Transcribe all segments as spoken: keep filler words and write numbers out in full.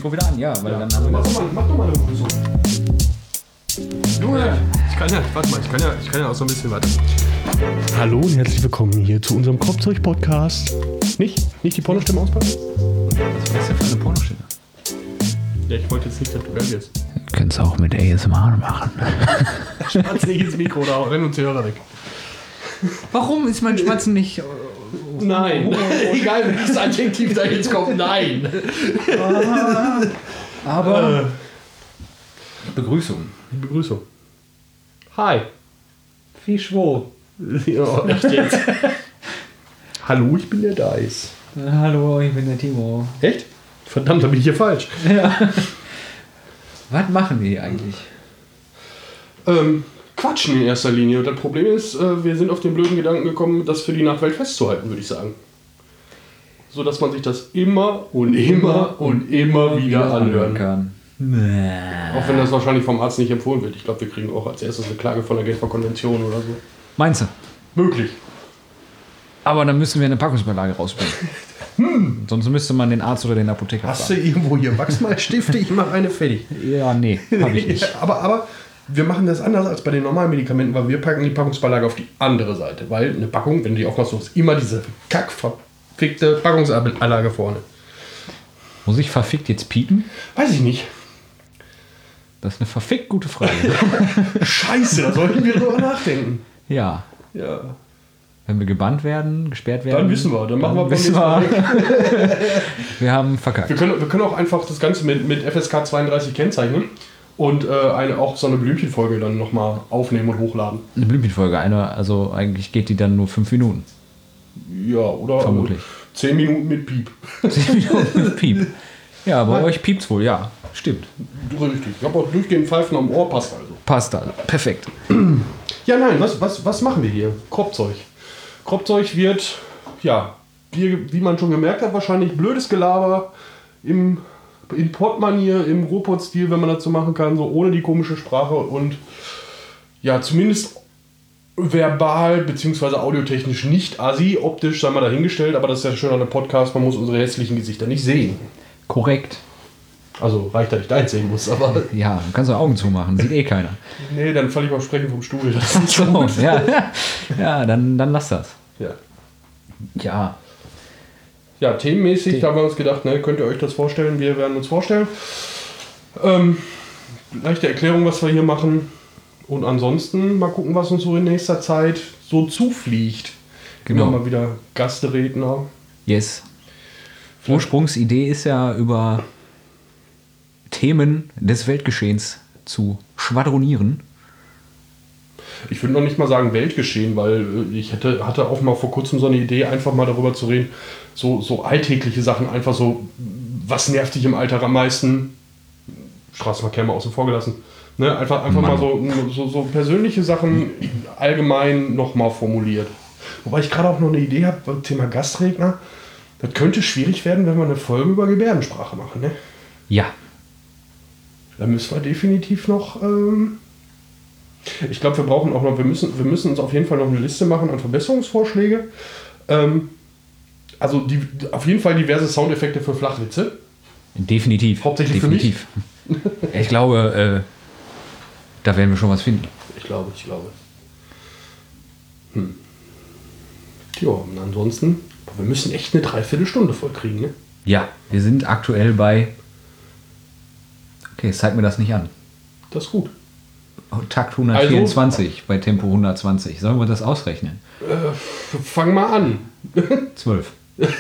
Mikro wieder an, ja, weil ja. dann haben wir mach, das. Doch mal, mach doch mal eine Begrüßung. Junge, ich kann ja, warte mal, ich kann ja, ich kann ja auch so ein bisschen weiter. Hallo und herzlich willkommen hier zu unserem Kropfzeug-Podcast. Nicht? Nicht die Pornostimme auspacken? Was ist denn für eine Pornostimme? Ja, ich wollte jetzt nicht, dass du geil wirst. Du könntest auch mit A S M R machen. Schmatz nicht ins Mikro oder renn uns die Hörer weg. Warum ist mein Schmatzen nicht... Äh, Nein, oh, oh, egal welches Adjektiv da jetzt kommt, nein. Aber... Äh. Begrüßung. Begrüßung. Hi. Fischwo. Ja, echt jetzt. Hallo, ich bin der Dice. Hallo, ich bin der Timo. Echt? Verdammt, da bin ich hier falsch. Ja. Was machen wir hier eigentlich? Ähm, quatschen in erster Linie. Und das Problem ist, äh, wir sind auf den blöden Gedanken gekommen, das für die Nachwelt festzuhalten, würde ich sagen. So, dass man sich das immer und immer und immer wieder anhören kann. Auch wenn das wahrscheinlich vom Arzt nicht empfohlen wird. Ich glaube, wir kriegen auch als erstes eine Klage von der Genfer Konvention oder so. Meinst du? Möglich. Aber dann müssen wir eine Packungsbeilage rausbringen. Hm. Sonst müsste man den Arzt oder den Apotheker Hast fragen. du irgendwo hier Wachsmalstifte? Ich mache eine fertig. Ja, nee, hab ich nicht. aber, aber wir machen das anders als bei den normalen Medikamenten, weil wir packen die Packungsbeilage auf die andere Seite. Weil eine Packung, wenn du die aufmachst, ist immer diese kackverfickte Packungsanlage vorne. Muss ich verfickt jetzt piepen? Weiß ich nicht. Das ist eine verfickt gute Frage. Scheiße, da sollten wir drüber nachdenken. Ja. Ja. Wenn wir gebannt werden, gesperrt werden. Dann wissen wir, dann machen wir wissen wir. Wir haben verkackt. Wir können, wir können auch einfach das Ganze mit, mit F S K zweiunddreißig kennzeichnen und äh, eine, auch so eine Blümchenfolge dann nochmal aufnehmen und hochladen. Eine Blümchenfolge, eine, also eigentlich geht die dann nur fünf Minuten. Ja, oder? Vermutlich. Zehn Minuten mit Piep. Zehn Minuten mit Piep. Ja, bei Nein. euch piept's wohl, ja. Stimmt. Richtig. Ich habe auch durchgehend Pfeifen am Ohr, passt also. Passt also. Perfekt. Ja, nein, was, was, was machen wir hier? Kropfzeug. Kropfzeug wird, ja, wie, wie man schon gemerkt hat, wahrscheinlich blödes Gelaber im, in Pott-Manier, im Ruhrpott-Stil, wenn man das so machen kann, so ohne die komische Sprache und ja, zumindest verbal bzw. audiotechnisch nicht assi, optisch sei mal dahingestellt, aber das ist ja schön an einem Podcast, man muss unsere hässlichen Gesichter nicht sehen. Korrekt. Also reicht, dass ich deins sehen muss, aber... Ja, du kannst auch Augen zumachen, sieht eh keiner. Nee, dann falle ich beim Sprechen vom Stuhl. Das ist nicht so gut. Ja, ja dann, dann lass das. Ja. Ja. Ja, themenmäßig, The- da haben wir uns gedacht, ne, könnt ihr euch das vorstellen? Wir werden uns vorstellen. Ähm, leichte Erklärung, was wir hier machen. Und ansonsten mal gucken, was uns so in nächster Zeit so zufliegt. Genau. Immer mal wieder Gastredner. Yes. Ursprungsidee ist ja über Themen des Weltgeschehens zu schwadronieren. Ich würde noch nicht mal sagen Weltgeschehen, weil ich hätte, hatte auch mal vor kurzem so eine Idee, einfach mal darüber zu reden, so, so alltägliche Sachen, einfach so, was nervt dich im Alltag am meisten? Straßenverkehr mal außen vor gelassen. Ne? Einfach, einfach mal so, so, so persönliche Sachen allgemein nochmal formuliert. Wobei ich gerade auch noch eine Idee habe beim Thema Gastredner. Das könnte schwierig werden, wenn wir eine Folge über Gebärdensprache machen, ne? Ja. Da müssen wir definitiv noch... Ähm ich glaube, wir brauchen auch noch... Wir müssen, wir müssen uns auf jeden Fall noch eine Liste machen an Verbesserungsvorschläge. Ähm also die, auf jeden Fall diverse Soundeffekte für Flachwitze. Definitiv. Hauptsächlich Definitiv. Für mich. Ich glaube, äh, da werden wir schon was finden. Ich glaube, ich glaube. Hm. Tja, und ansonsten... Wir müssen echt eine Dreiviertelstunde voll kriegen, ne? Ja, wir sind aktuell bei... Okay, es zeigt mir das nicht an. Das ist gut. Takt hundertvierundzwanzig also, bei Tempo hundertzwanzig. Sollen wir das ausrechnen? Äh, fang mal an. zwölf.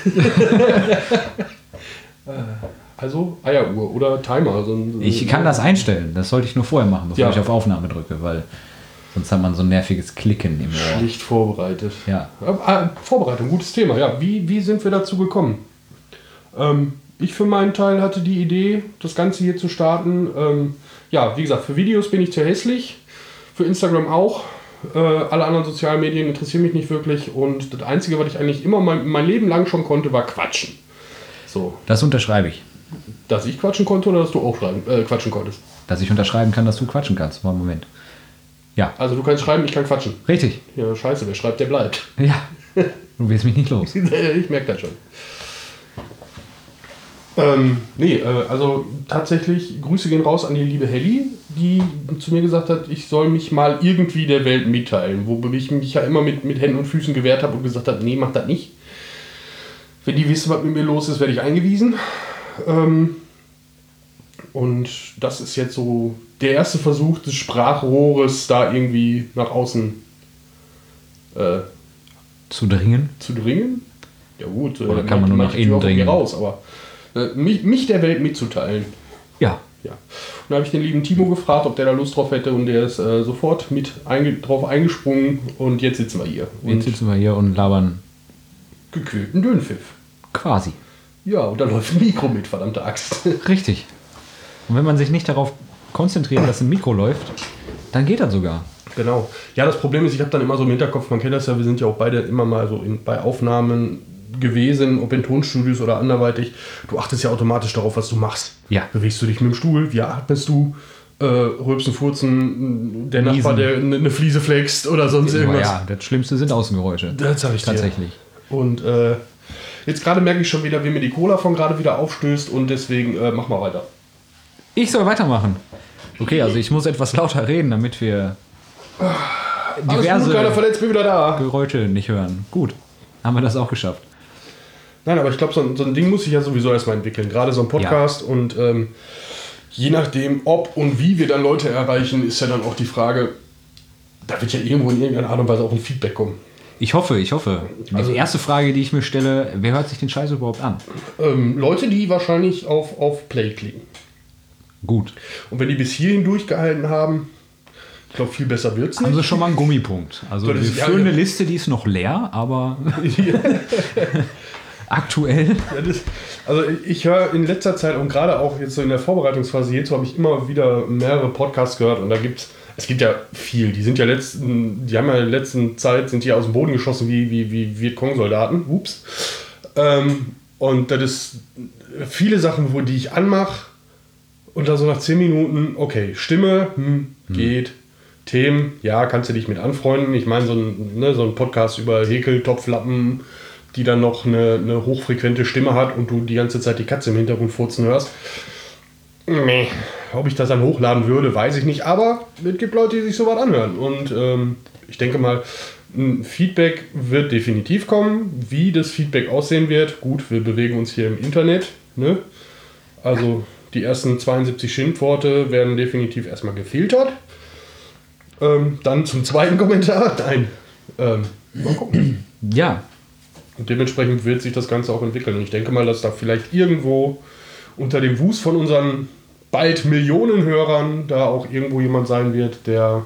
Also Eieruhr oder Timer. Also, ich kann das einstellen. Das sollte ich nur vorher machen, bevor ja. ich auf Aufnahme drücke, weil... Sonst hat man so ein nerviges Klicken im Ohr. Schlicht vorbereitet. Ja. Äh, Vorbereitung, gutes Thema. Ja, wie, wie sind wir dazu gekommen? Ähm, ich für meinen Teil hatte die Idee, das Ganze hier zu starten. Ähm, ja, wie gesagt, für Videos bin ich zu hässlich. Für Instagram auch. Äh, alle anderen sozialen Medien interessieren mich nicht wirklich. Und das Einzige, was ich eigentlich immer mein, mein Leben lang schon konnte, war quatschen. So. Das unterschreibe ich. Dass ich quatschen konnte oder dass du auch schreiben, äh, quatschen konntest? Dass ich unterschreiben kann, dass du quatschen kannst. Mal Moment. Ja. Also du kannst schreiben, ich kann quatschen. Richtig. Ja, scheiße, wer schreibt, der bleibt. Ja. Du wirst mich nicht los. Ich merke das schon. Ähm, nee, äh, also tatsächlich, Grüße gehen raus an die liebe Helly, die zu mir gesagt hat, ich soll mich mal irgendwie der Welt mitteilen, wo ich mich ja immer mit, mit Händen und Füßen gewehrt habe und gesagt habe, nee, mach das nicht. Wenn die wissen, was mit mir los ist, werde ich eingewiesen. Ähm, und das ist jetzt so der erste Versuch des Sprachrohres, da irgendwie nach außen äh, zu dringen. Zu dringen? Ja gut, oder kann man nur nach innen dringen? Raus, aber äh, mich, mich der Welt mitzuteilen. Ja. ja. Und da habe ich den lieben Timo gefragt, ob der da Lust drauf hätte und der ist äh, sofort mit einge drauf eingesprungen und jetzt sitzen wir hier. Und jetzt sitzen wir hier und labern gequälten Dünnpfiff. Quasi. Ja, und da läuft ein Mikro mit, verdammte Axt. Richtig. Und wenn man sich nicht darauf konzentriert, dass ein Mikro läuft, dann geht das sogar. Genau. Ja, das Problem ist, ich habe dann immer so im Hinterkopf, man kennt das ja, wir sind ja auch beide immer mal so in, bei Aufnahmen gewesen, ob in Tonstudios oder anderweitig. Du achtest ja automatisch darauf, was du machst. Ja. Bewegst du dich mit dem Stuhl? Wie atmest du? Äh, rülpsen, furzen, der Niesen. Nachbar, der eine Fliese flext oder sonst irgendwas. Ja, das Schlimmste sind Außengeräusche. Das sag ich tatsächlich. Dir. Und äh, jetzt gerade merke ich schon wieder, wie mir die Cola von gerade wieder aufstößt und deswegen äh, mach mal weiter. Ich soll weitermachen. Okay, also ich muss etwas lauter reden, damit wir diverse gut, keiner verletzt, bin wieder da. Geräusche nicht hören. Gut, haben wir das auch geschafft. Nein, aber ich glaube, so, so ein Ding muss sich ja sowieso erstmal entwickeln. Gerade so ein Podcast ja. und ähm, je nachdem, ob und wie wir dann Leute erreichen, ist ja dann auch die Frage, da wird ja irgendwo in irgendeiner Art und Weise auch ein Feedback kommen. Ich hoffe, ich hoffe. Die also, erste Frage, die ich mir stelle, wer hört sich den Scheiß überhaupt an? Ähm, Leute, die wahrscheinlich auf, auf Play klicken. Gut. Und wenn die bis hierhin durchgehalten haben, ich glaube, viel besser wird es nicht. Haben sie schon mal einen Gummipunkt. Also wir führen eine Liste, die ist noch leer, aber aktuell. Ja, das, also ich höre in letzter Zeit und gerade auch jetzt so in der Vorbereitungsphase hierzu habe ich immer wieder mehrere Podcasts gehört und da gibt's es gibt ja viel. Die sind ja letzten, die haben ja in der letzten Zeit sind die aus dem Boden geschossen wie wie wie Vietcong-Soldaten. Ups. Ähm, und das ist viele Sachen, wo die ich anmache und da so nach zehn Minuten, okay, Stimme, hm, geht. Hm. Themen, ja, kannst du dich mit anfreunden. Ich meine, so ein, ne, so ein Podcast über Häkel, Topflappen, die dann noch eine, eine hochfrequente Stimme hat und du die ganze Zeit die Katze im Hintergrund furzen hörst. Nee. Ob ich das dann hochladen würde, weiß ich nicht. Aber es gibt Leute, die sich sowas anhören. Und ähm, ich denke mal, ein Feedback wird definitiv kommen. Wie das Feedback aussehen wird, gut, wir bewegen uns hier im Internet. Ne? Also die ersten zweiundsiebzig Schimpfworte werden definitiv erstmal gefiltert. Ähm, dann zum zweiten Kommentar. Nein. Ähm, mal gucken. Ja. Und dementsprechend wird sich das Ganze auch entwickeln. Und ich denke mal, dass da vielleicht irgendwo unter dem Wust von unseren bald Millionen Hörern da auch irgendwo jemand sein wird, der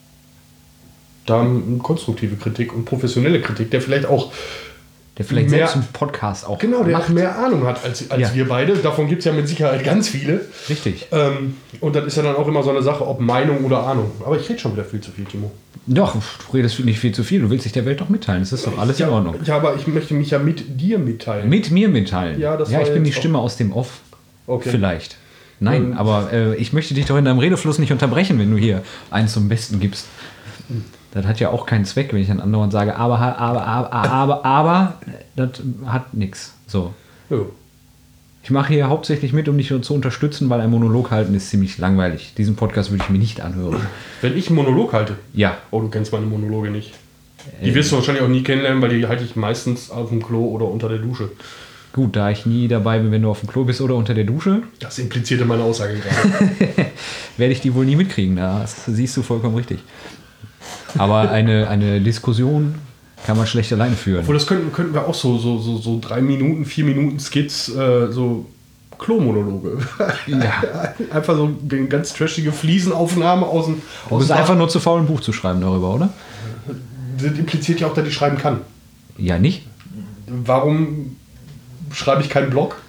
da konstruktive Kritik und professionelle Kritik, der vielleicht auch der vielleicht mehr, selbst einen Podcast auch genau, der macht. auch mehr Ahnung hat als, als ja. wir beide. Davon gibt es ja mit Sicherheit ganz viele. Richtig. Ähm, und das ist ja dann auch immer so eine Sache, ob Meinung oder Ahnung. Aber ich rede schon wieder viel zu viel, Timo. Doch, du redest nicht viel zu viel. Du willst dich der Welt doch mitteilen. Das ist doch alles ja, in Ordnung. Ja, aber ich möchte mich ja mit dir mitteilen. Mit mir mitteilen? Ja, das ja war ich bin die auch. Stimme aus dem Off. Okay. Vielleicht. Nein, ähm, aber äh, ich möchte dich doch in deinem Redefluss nicht unterbrechen, wenn du hier eins zum Besten gibst. Das hat ja auch keinen Zweck, wenn ich dann andauernd sage, aber, aber, aber, aber, aber, das hat nichts. So. Ja. Ich mache hier hauptsächlich mit, um dich zu unterstützen, weil ein Monolog halten ist ziemlich langweilig. Diesen Podcast würde ich mir nicht anhören. Wenn ich einen Monolog halte? Ja. Oh, du kennst meine Monologe nicht. Die wirst du wahrscheinlich auch nie kennenlernen, weil die halte ich meistens auf dem Klo oder unter der Dusche. Gut, da ich nie dabei bin, wenn du auf dem Klo bist oder unter der Dusche. Das implizierte meine Aussage gerade. Werde ich die wohl nie mitkriegen, das siehst du vollkommen richtig. Aber eine, eine Diskussion kann man schlecht alleine führen. Obwohl, das könnten, könnten wir auch so, so, so, so drei Minuten, vier Minuten Skits, äh, so Klo-Monologe. Ja. Einfach so eine ganz trashige Fliesenaufnahme aus dem... Du bist einfach nur zu faul, ein Buch zu schreiben darüber, oder? Das impliziert ja auch, dass ich schreiben kann. Ja, nicht? Warum schreibe ich keinen Blog?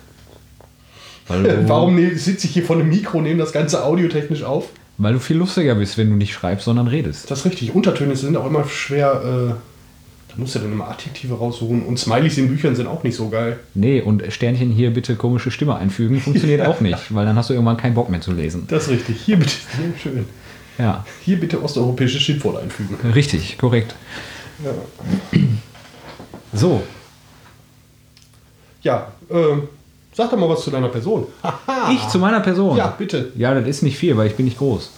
Weil Warum ne, sitze ich hier vor einem Mikro, nehme das Ganze audiotechnisch auf? Weil du viel lustiger bist, wenn du nicht schreibst, sondern redest. Das ist richtig. Untertöne sind auch immer schwer. Äh, da musst du dann immer Adjektive raussuchen. Und Smileys in Büchern sind auch nicht so geil. Nee, und Sternchen hier bitte komische Stimme einfügen funktioniert auch nicht, weil dann hast du irgendwann keinen Bock mehr zu lesen. Das ist richtig. Hier bitte. Schön. Ja. Hier bitte osteuropäische Schimpfwort einfügen. Richtig, korrekt. Ja. So. Ja, äh, Sag doch mal was zu deiner Person. Ich zu meiner Person? Ja, bitte. Ja, das ist nicht viel, weil ich bin nicht groß.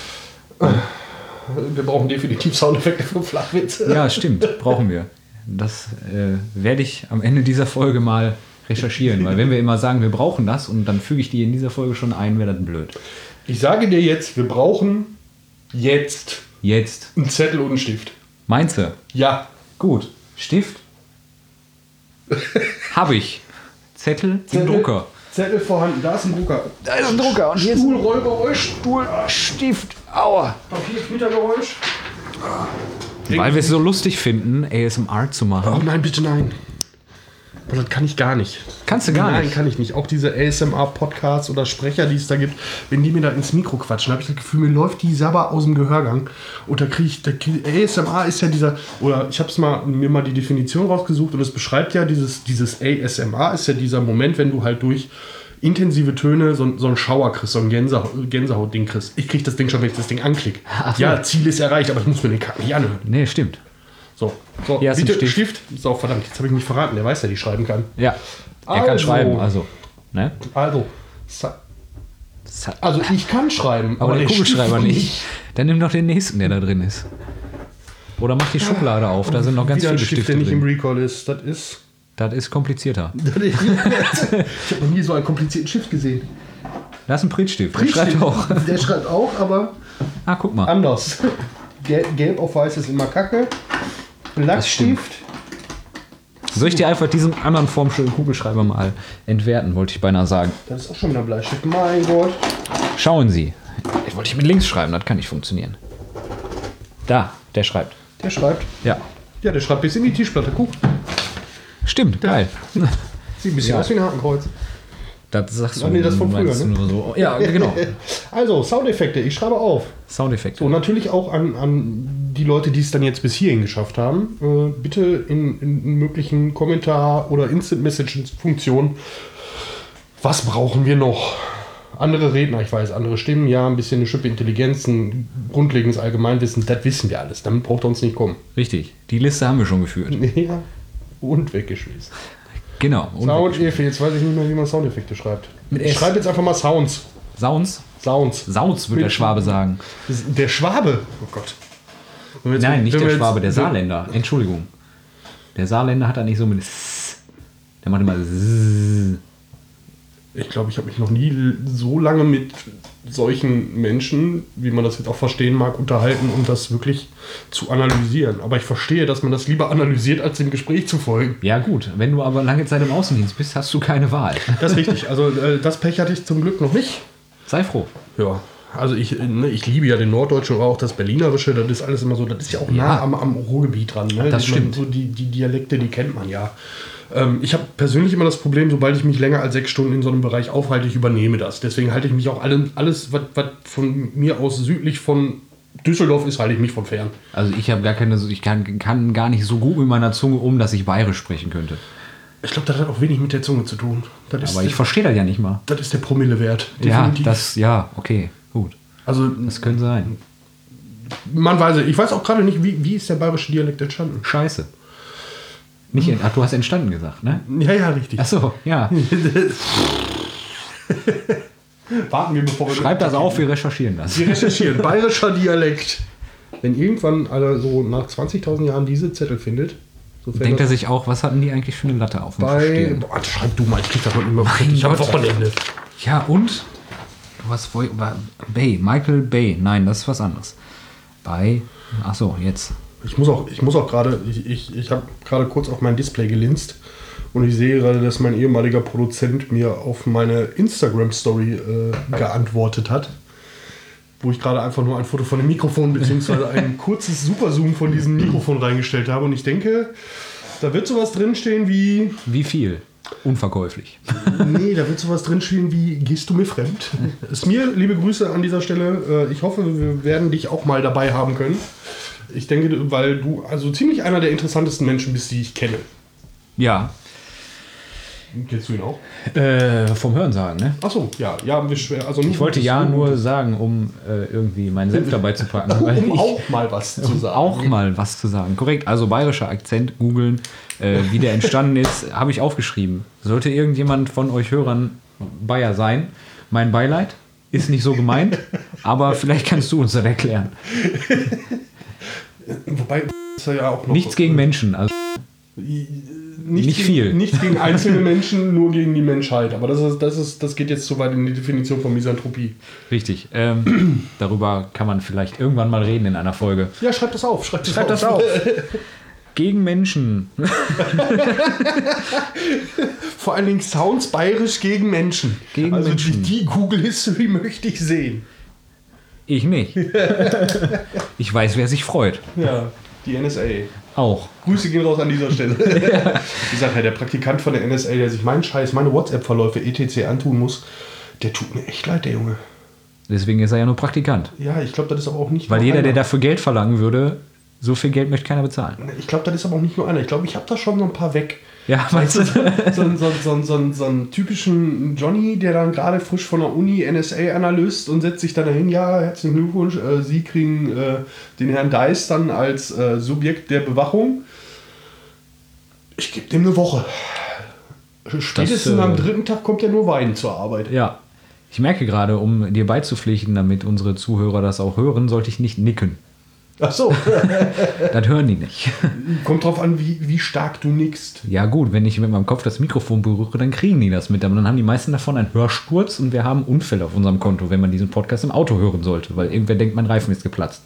Wir brauchen definitiv Soundeffekte für Flachwitze. Ja, stimmt, brauchen wir. Das äh, werde ich am Ende dieser Folge mal recherchieren, weil wenn wir immer sagen, wir brauchen das und dann füge ich die in dieser Folge schon ein, wäre das blöd. Ich sage dir jetzt, wir brauchen jetzt Jetzt. einen Zettel und einen Stift. Meinst du? Ja. Gut. Stift? Habe ich. Zettel, Zettel, im Drucker. Zettel vorhanden, da ist ein Drucker. Da ist ein Drucker und hier ist Stuhl, Rollgeräusch, Stuhl, Stift. Aua. Papier, Knittergeräusch. Weil wir es so lustig finden, A S M R zu machen. Oh nein, bitte nein. Aber das kann ich gar nicht. Kannst du gar Nein, nicht? kann ich nicht. Auch diese A S M R-Podcasts oder Sprecher, die es da gibt, wenn die mir da ins Mikro quatschen, habe ich das Gefühl, mir läuft die Sabber aus dem Gehörgang. Und da kriege ich, da krieg, A S M R ist ja dieser, oder ich habe es mal, mir mal die Definition rausgesucht und es beschreibt ja, dieses, dieses A S M R ist ja dieser Moment, wenn du halt durch intensive Töne so, so einen Schauer kriegst, so ein Gänsehaut, Gänsehaut-Ding kriegst. Ich kriege das Ding schon, wenn ich das Ding anklicke. Ach so. Ja, Ziel ist erreicht, aber ich muss mir den Kack nicht anhören. Nee, stimmt. So, so Hier hast du bitte einen Stift. So, verdammt, jetzt habe ich mich verraten. Der weiß ja, die schreiben kann. Ja. Er kann Also. schreiben, also. Ne? Also, also ich kann schreiben, Aber, der Kugelschreiber Stift nicht. Dann nimm doch den nächsten, der da drin ist. Oder mach die Schublade auf, da sind noch ganz Wieder ein viele Stift, Stifte der nicht im drin. Recall ist. Das ist. Das ist komplizierter. Das ist ich habe noch nie so einen komplizierten Stift gesehen. Da ist ein Prittstift, der schreibt auch. Der schreibt auch, aber Ah, guck mal. anders. Gelb, Gelb auf Weiß ist immer Kacke. Lackstift. Soll ich dir einfach diesen anderen formschönen Kugelschreiber mal entwerten, wollte ich beinahe sagen. Das ist auch schon wieder Bleistift. Mein Gott. Schauen Sie. Ich wollte ich mit links schreiben, das kann nicht funktionieren. Da, der schreibt. Der schreibt. Ja. Ja, der schreibt bis in die Tischplatte. Guck. Stimmt, geil. Sieht ein bisschen Ja. aus wie ein Hakenkreuz. Das sagst du. Ach nee, das von du meinst früher, ne? nur so. Ja, genau. Also, Soundeffekte. Ich schreibe auf. Soundeffekte. So, natürlich auch an, an die Leute, die es dann jetzt bis hierhin geschafft haben. Äh, bitte in, in möglichen Kommentar- oder Instant-Message-Funktionen. Was brauchen wir noch? Andere Redner, ich weiß, andere Stimmen, ja, ein bisschen eine Schippe Intelligenz, ein grundlegendes Allgemeinwissen, das wissen wir alles. Damit braucht er uns nicht kommen. Richtig. Die Liste haben wir schon geführt. Ja, und weggeschmissen. Genau. Und Soundeffekte, jetzt weiß ich nicht mehr, wie man Soundeffekte schreibt. Mit Ich S. schreibe jetzt einfach mal Sounds. Sounds? Sounds. Sauz, wird der Schwabe sagen. Das ist der Schwabe. Oh Gott. Wenn wir jetzt- Nein, nicht wenn der wir jetzt- Schwabe, der Saarländer. Entschuldigung. Der Saarländer hat da nicht so mit S. Der macht immer S. Ich glaube, ich habe mich noch nie so lange mit solchen Menschen, wie man das jetzt auch verstehen mag, unterhalten, um das wirklich zu analysieren. Aber ich verstehe, dass man das lieber analysiert, als dem Gespräch zu folgen. Ja gut, wenn du aber lange Zeit im Außendienst bist, hast du keine Wahl. Das ist richtig. Also äh, das Pech hatte ich zum Glück noch nicht. Sei froh. Ja, also ich, ne, ich liebe ja den Norddeutschen oder auch das Berlinerische. Das ist alles immer so, das ist ja auch nah Ja. am, am Ruhrgebiet dran. Ne? Das Die- man- stimmt. So die, die Dialekte, die kennt man ja. Ähm, ich habe persönlich immer das Problem, sobald ich mich länger als sechs Stunden in so einem Bereich aufhalte, ich übernehme das. Deswegen halte ich mich auch alle, alles, was was von mir aus südlich von Düsseldorf ist, halte ich mich von fern. Also ich habe gar keine, ich kann, kann gar nicht so gut mit meiner Zunge um, dass ich bayerisch sprechen könnte. Ich glaube, das hat auch wenig mit der Zunge zu tun. Das ist, Aber ich verstehe das ja nicht mal. das ist der Promillewert. Ja, definitiv. das, ja, okay, gut. Also Das könnte sein. man weiß, ich weiß auch gerade nicht, wie, wie ist der bayerische Dialekt entstanden. Scheiße. Nicht, ent- ach, du hast entstanden gesagt, ne? Ja, ja, richtig. Ach so, ja. Warten wir, bevor wir... Schreib das auf, wir recherchieren das. Wir recherchieren. Bayerischer Dialekt. Wenn irgendwann also so nach zwanzigtausend Jahren diese Zettel findet, so fällt Denkt er das sich auch, was hatten die eigentlich für eine Latte auf dem bei... Stirn? Boah, schreib du mal, ich krieg das noch nicht mehr. Mein Ich habe Gott. Wochenende. Ja, und? Du hast vorhin... Bay, Michael Bay. Nein, das ist was anderes. Bei... Ach so, jetzt. Ich muss auch, ich muss auch gerade, ich, ich, ich habe gerade kurz auf mein Display gelinst und ich sehe gerade, dass mein ehemaliger Produzent mir auf meine Instagram-Story äh, geantwortet hat, wo ich gerade einfach nur ein Foto von dem Mikrofon bzw. ein kurzes Superzoom von diesem Mikrofon reingestellt habe und ich denke, da wird sowas drinstehen wie, Wie viel? Unverkäuflich. nee, da wird sowas drinstehen wie, gehst du mir fremd? Ist mir, liebe Grüße an dieser Stelle, äh, ich hoffe, wir werden dich auch mal dabei haben können. Ich denke, weil du also ziemlich einer der interessantesten Menschen bist, die ich kenne. Ja. Kennst du ihn auch? Äh, vom Hörensagen, ne? Achso, ja. ja haben wir schwer, also Ich wollte ja nur sagen, um äh, irgendwie meinen Senf dabei zu packen. weil um ich, auch mal was zu sagen. Auch mal was zu sagen. Korrekt, also bayerischer Akzent, googeln, äh, wie der entstanden ist, habe ich aufgeschrieben. Sollte irgendjemand von euch Hörern Bayer sein, mein Beileid, ist nicht so gemeint, aber vielleicht kannst du uns das erklären. Wobei, ist ja auch noch Nichts gegen Menschen, also Nicht, nicht gegen, viel. Nicht gegen einzelne Menschen, nur gegen die Menschheit. Aber das, ist, das, ist, das geht jetzt zu weit in die Definition von Misanthropie. richtig. Ähm, darüber kann man vielleicht irgendwann mal reden in einer Folge. Ja, schreib das auf. Schreib das Schreib auf. das auf. Gegen Menschen. Vor allen Dingen Sounds bayerisch gegen Menschen. Gegen also Menschen. Die, die Google History möchte ich sehen. Ich nicht. Ich weiß, wer sich freut. Ja, die N S A. Auch. Grüße gehen raus an dieser Stelle. Ja. Ich sag ja, der Praktikant von der N S A, der sich meinen Scheiß, meine WhatsApp-Verläufe et cetera antun muss, der tut mir echt leid, der Junge. Deswegen ist er ja nur Praktikant. Ja, ich glaube, das ist aber auch nicht Weil nur jeder, einer. der dafür Geld verlangen würde, so viel Geld möchte keiner bezahlen. Ich glaube, das ist aber auch nicht nur einer. Ich glaube, ich habe da schon so ein paar weg. Ja, meinst du? So, so, so, so, so, so einen typischen Johnny, der dann gerade frisch von der Uni N S A-Analyst und setzt sich dann dahin, ja, herzlichen Glückwunsch, äh, Sie kriegen äh, den Herrn Dice dann als äh, Subjekt der Bewachung. Ich gebe dem eine Woche. Spätestens Das, äh, am dritten Tag kommt er nur weinen zur Arbeit. Ja. Ich merke gerade, um dir beizupflichten, damit unsere Zuhörer das auch hören, sollte ich nicht nicken. Ach so. Das hören die nicht. Kommt drauf an, wie, wie stark du nickst. Ja gut, wenn ich mit meinem Kopf das Mikrofon berühre, dann kriegen die das mit. Aber dann haben die meisten davon einen Hörsturz und wir haben Unfälle auf unserem Konto, wenn man diesen Podcast im Auto hören sollte, weil irgendwer denkt, mein Reifen ist geplatzt.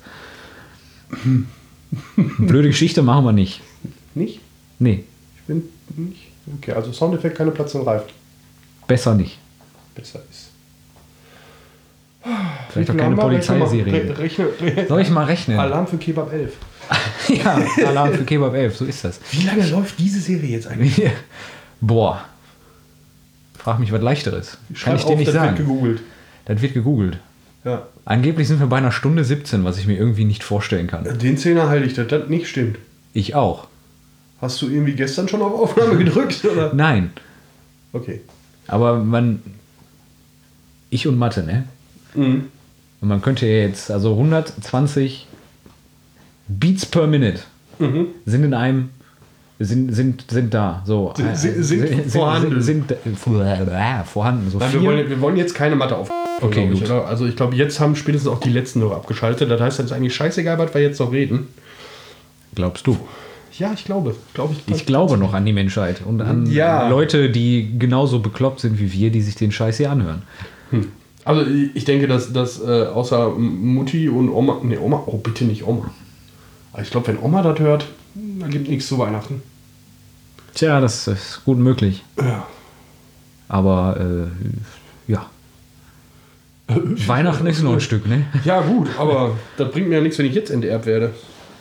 Blöde Geschichte machen wir nicht. Nicht? Nee, Ich bin nicht. Okay, also Soundeffekt, keine Platz im Reifen. besser nicht. Besser ist. Vielleicht auch keine Polizeiserie. Re rechne, re Soll ich mal rechnen? Alarm für Kebab elf. Ja, Alarm für Kebab elf, so ist das. Wie lange läuft diese Serie jetzt eigentlich? Boah. Frag mich was Leichteres. Kann ich dir nicht das sagen. wird gegoogelt. Das wird gegoogelt. Ja. Angeblich sind wir bei einer Stunde siebzehn, was ich mir irgendwie nicht vorstellen kann. Den Zehner halte ich, dass das nicht stimmt. Ich auch. Hast du irgendwie gestern schon auf Aufnahme gedrückt? Oder? Nein. Okay. Aber man. Ich und Mathe, ne? Mhm. Und man könnte ja jetzt, also hundertzwanzig Beats per Minute Mhm. sind in einem. Sind, sind, sind da. So. Sind- sind- sind vorhanden. Sind, sind, äh, vorhanden. So Nein, wir, vier. wollen, wir wollen jetzt keine Mathe auf. Okay, glaub ich, gut. oder? Also ich glaube, jetzt haben spätestens auch die letzten noch abgeschaltet. Das heißt, es ist eigentlich scheißegal, was wir jetzt noch reden. Glaubst du? Ja, ich glaube. glaube ich, Ich glaube noch an die Menschheit und an Ja. Leute, die genauso bekloppt sind wie wir, die sich den Scheiß hier anhören. Also ich denke, dass, dass äh, außer Mutti und Oma, ne Oma, oh bitte nicht Oma. Aber ich glaube, wenn Oma das hört, dann gibt nichts zu Weihnachten. Tja, das ist gut möglich. Ja. Aber äh, ja. Weihnachten ist noch ein Stück, ne? Ja gut, aber das bringt mir ja nichts, wenn ich jetzt enterbt werde.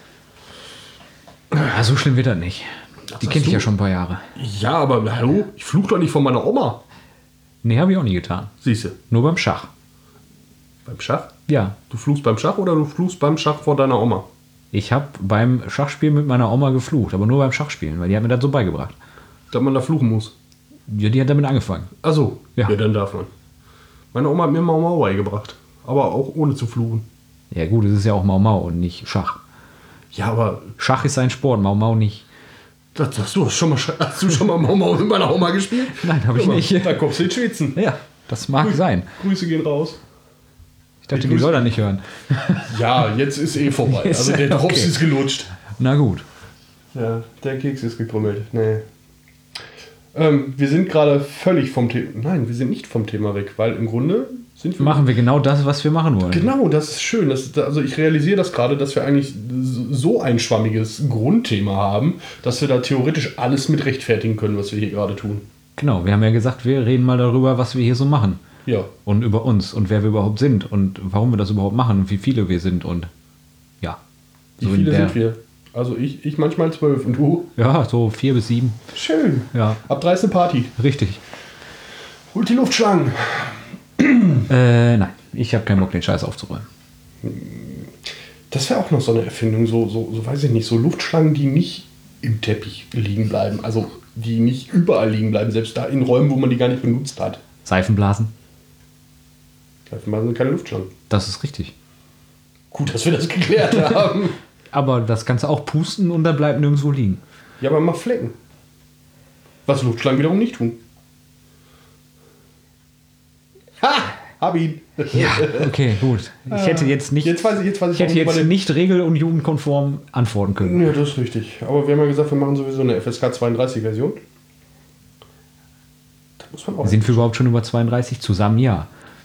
Ja, so schlimm wird das nicht. Die sagst kennt ich du? ja schon ein paar Jahre. Ja, aber hallo, ich fluch doch nicht von meiner Oma. Nee, habe ich auch nie getan. Siehst du, Nur beim Schach. beim Schach? Ja. Du fluchst beim Schach oder du fluchst beim Schach vor deiner Oma? Ich habe beim Schachspielen mit meiner Oma geflucht, aber nur beim Schachspielen, weil die hat mir das so beigebracht. Dass man da fluchen muss. Ja, die hat damit angefangen. Ach so, Ja. ja, dann darf man. Meine Oma hat mir Mau Mau beigebracht. Aber auch ohne zu fluchen. Ja gut, es ist ja auch Mau Mau und nicht Schach. Ja, aber Schach ist ein Sport, Mau Mau nicht. das sagst du, hast, schon mal, hast du schon mal Mau Mau mit meiner Oma gespielt? Nein, habe ich Guck mal, nicht. Da kommst du ins Schwitzen. Ja, das mag sein. Grüße gehen raus. Ich dachte, Ich die grüße- soll er nicht hören. Ja, jetzt ist eh vorbei. Jetzt, Also der Drops okay. ist gelutscht. Na gut. Ja, der Keks ist gekrümmelt. Nee. Ähm, wir sind gerade völlig vom Thema. Nein, wir sind nicht vom Thema weg, weil im Grunde sind wir. Machen wir genau das, was wir machen wollen. Genau, das ist schön. Das, also ich realisiere das gerade, dass wir eigentlich so ein schwammiges Grundthema haben, dass wir da theoretisch alles mit rechtfertigen können, was wir hier gerade tun. Genau, wir haben ja gesagt, wir reden mal darüber, was wir hier so machen. Ja. Und über uns und wer wir überhaupt sind und warum wir das überhaupt machen und wie viele wir sind und ja. Wie So in viele der- sind wir? Also ich, ich manchmal zwölf und du? Ja, so vier bis sieben. Schön. Ja, Ab drei ist eine Party. richtig. Holt die Luftschlangen. Äh, nein, ich habe keinen Bock, den Scheiß aufzuräumen. Das wäre auch noch so eine Erfindung, so, so, so weiß ich nicht, so Luftschlangen, die nicht im Teppich liegen bleiben. Also die nicht überall liegen bleiben, selbst da in Räumen, wo man die gar nicht benutzt hat. Seifenblasen. Seifenblasen sind keine Luftschlangen. Das ist richtig. Gut, dass wir das geklärt haben. Aber das kannst du auch pusten und dann bleibt nirgendwo liegen. Ja, aber mach Flecken. Was Luftschlangen wiederum nicht tun. Ha! Hab ihn. Ja, okay, gut. Ich hätte jetzt nicht, Jetzt weiß ich, jetzt weiß ich, ich hätte warum jetzt wir den- nicht regel- und jugendkonform antworten können. Ja, das ist richtig. Aber wir haben ja gesagt, wir machen sowieso eine F S K zweiunddreißig-Version. Da muss man auch. Sind wir überhaupt schon über zweiunddreißig zusammen? Ja.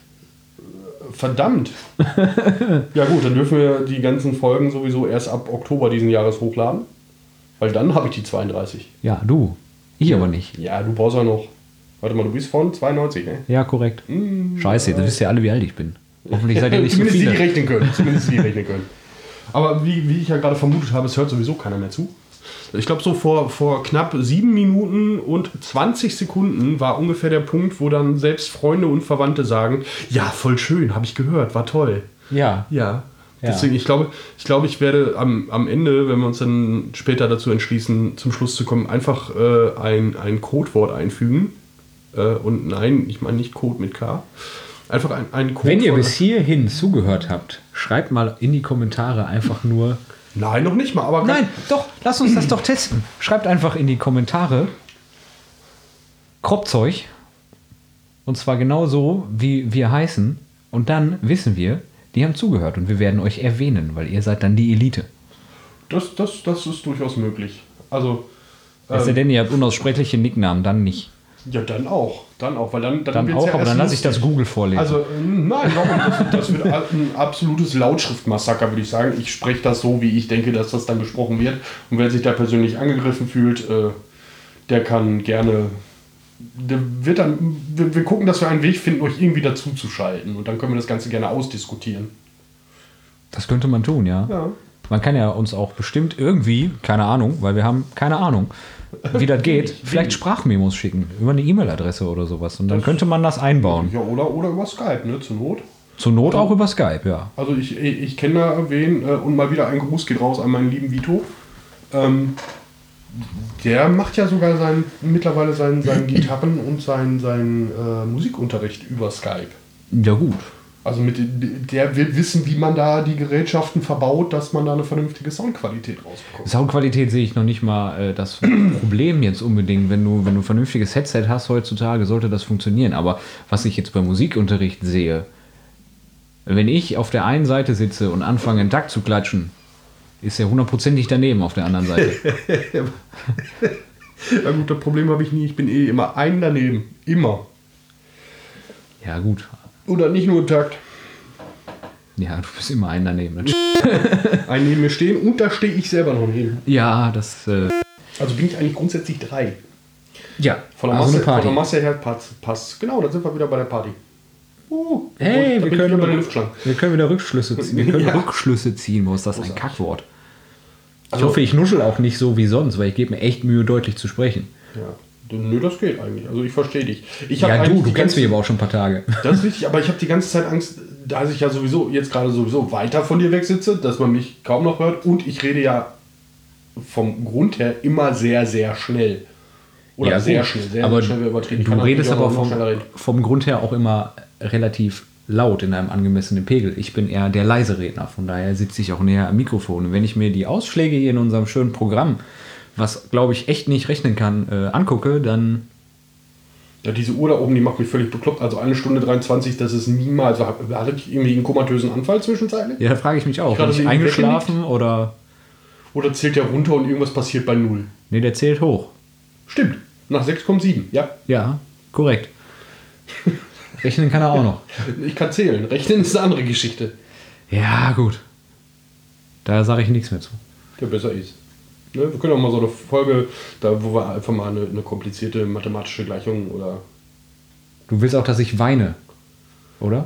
Verdammt. Ja gut, dann dürfen wir die ganzen Folgen sowieso erst ab Oktober diesen Jahres hochladen. Weil dann habe ich die zweiunddreißig. Ja, du. Ich aber nicht. Ja, du brauchst ja noch. Warte mal, du bist von zweiundneunzig, ne? Ja, korrekt. Scheiße, jetzt wisst ihr alle, wie alt ich bin. Hoffentlich seid ihr nicht so Zumindest die, die viele. rechnen können. Zumindest die, die rechnen können. Aber wie, wie ich ja gerade vermutet habe, es hört sowieso keiner mehr zu. Ich glaube, so vor, vor knapp sieben Minuten und zwanzig Sekunden war ungefähr der Punkt, wo dann selbst Freunde und Verwandte sagen, ja, voll schön, habe ich gehört, war toll. Ja. Ja. Ja. Deswegen, ich glaube, ich, glaube, ich werde am, am Ende, wenn wir uns dann später dazu entschließen, zum Schluss zu kommen, einfach äh, ein, ein Codewort einfügen. Äh, und nein, ich meine nicht Code mit K. Einfach ein, ein Codewort. Wenn ihr bis hierhin zugehört habt, schreibt mal in die Kommentare einfach nur. Nein, noch nicht mal, aber Nein, doch, lasst uns das doch testen. Schreibt einfach in die Kommentare Kropzeug. Und zwar genau so, wie wir heißen. Und dann wissen wir, die haben zugehört und wir werden euch erwähnen, weil ihr seid dann die Elite. Das, das, das ist durchaus möglich. Also, Es sei ähm, denn, ihr habt unaussprechliche Nicknamen, dann nicht. ja, dann auch. Dann auch, weil dann, dann, Dann wird's auch, ja aber erst dann lasse ich das lustig. Google vorlesen. Also, äh, nein, warum? Das, das wird ein absolutes Lautschriftmassaker, würde ich sagen. Ich spreche das so, wie ich denke, dass das dann besprochen wird. Und wer sich da persönlich angegriffen fühlt, äh, der kann gerne. Der wird dann. Wir, wir gucken, dass wir einen Weg finden, euch irgendwie dazu zu schalten. Und dann können wir das Ganze gerne ausdiskutieren. Das könnte man tun, ja. Ja. Man kann ja uns auch bestimmt irgendwie, keine Ahnung, weil wir haben keine Ahnung, wie das geht, vielleicht Sprachmemos schicken über eine E-Mail-Adresse oder sowas. Und dann Das- könnte man das einbauen. Ja, oder, oder über Skype, ne, zur Not. Zur Not auch über Skype, ja. Also ich, ich, ich kenne da wen, äh, und mal wieder ein Gruß geht raus an meinen lieben Vito. Ähm, der macht ja sogar sein, mittlerweile seinen, seinen Gitarren- und seinen, seinen äh, Musikunterricht über Skype. Ja gut. Also mit, der wird wissen, wie man da die Gerätschaften verbaut, dass man da eine vernünftige Soundqualität rausbekommt. Soundqualität sehe ich noch nicht mal äh, das Problem jetzt unbedingt. Wenn du, wenn du ein vernünftiges Headset hast heutzutage, sollte das funktionieren. Aber was ich jetzt beim Musikunterricht sehe, wenn ich auf der einen Seite sitze und anfange, einen Takt zu klatschen, ist er hundertprozentig daneben auf der anderen Seite. Ja gut, das Problem habe ich nie. Ich bin eh immer ein daneben. Immer. Ja gut. Oder nicht nur im Takt. Ja, du bist immer ein daneben. Ein neben mir stehen und da stehe ich selber noch neben. Ja, das... Äh, Also bin ich eigentlich grundsätzlich drei. ja, Von der, also Masse, eine Party. von der Masse her passt, passt. Genau, dann sind wir wieder bei der Party. Uh, Hey, da wir bin können, ich wieder bei den Luftschlangen. wir können wieder Rückschlüsse ziehen. Wir können Ja. Rückschlüsse ziehen. Wo ist das ein Großartig. Kackwort? Ich Also- hoffe, ich nuschel auch nicht so wie sonst, weil ich gebe mir echt Mühe, deutlich zu sprechen. Ja. Nö, das geht eigentlich. Also ich verstehe dich. Ich hab Ja, eigentlich du, du die kennst mich ganze- aber auch schon ein paar Tage. Das ist richtig, aber ich habe die ganze Zeit Angst, da ich ja sowieso jetzt gerade sowieso weiter von dir weg sitze, dass man mich kaum noch hört und ich rede ja vom Grund her immer sehr, sehr schnell. Oder Ja, sehr gut. schnell, sehr aber schnell übertrieben. Ich du kann redest natürlich aber auch noch vom, schneller reden. vom Grund her auch immer relativ laut in einem angemessenen Pegel. Ich bin eher der leise Redner, von daher sitze ich auch näher am Mikrofon. Und wenn ich mir die Ausschläge hier in unserem schönen Programm, was glaube ich echt nicht rechnen kann, äh, angucke, dann Ja, diese Uhr da oben, die macht mich völlig bekloppt. Also eine Stunde dreiundzwanzig, das ist niemals. Also hatte ich irgendwie einen komatösen Anfall zwischenzeitlich? ja, da frage ich mich auch. Ich gerade Bin ich den eingeschlafen oder... Oder zählt der runter und irgendwas passiert bei null? Nee, der zählt hoch. Stimmt. Nach sechs kommt sieben. Ja. Ja, korrekt. Rechnen kann er auch noch. Ich kann zählen. Rechnen ist eine andere Geschichte. Ja, gut. Da sage ich nichts mehr zu. Der besser ist. Ne? Wir können auch mal so eine Folge, da wo wir einfach mal eine, eine komplizierte mathematische Gleichung oder. Du willst auch, dass ich weine, oder?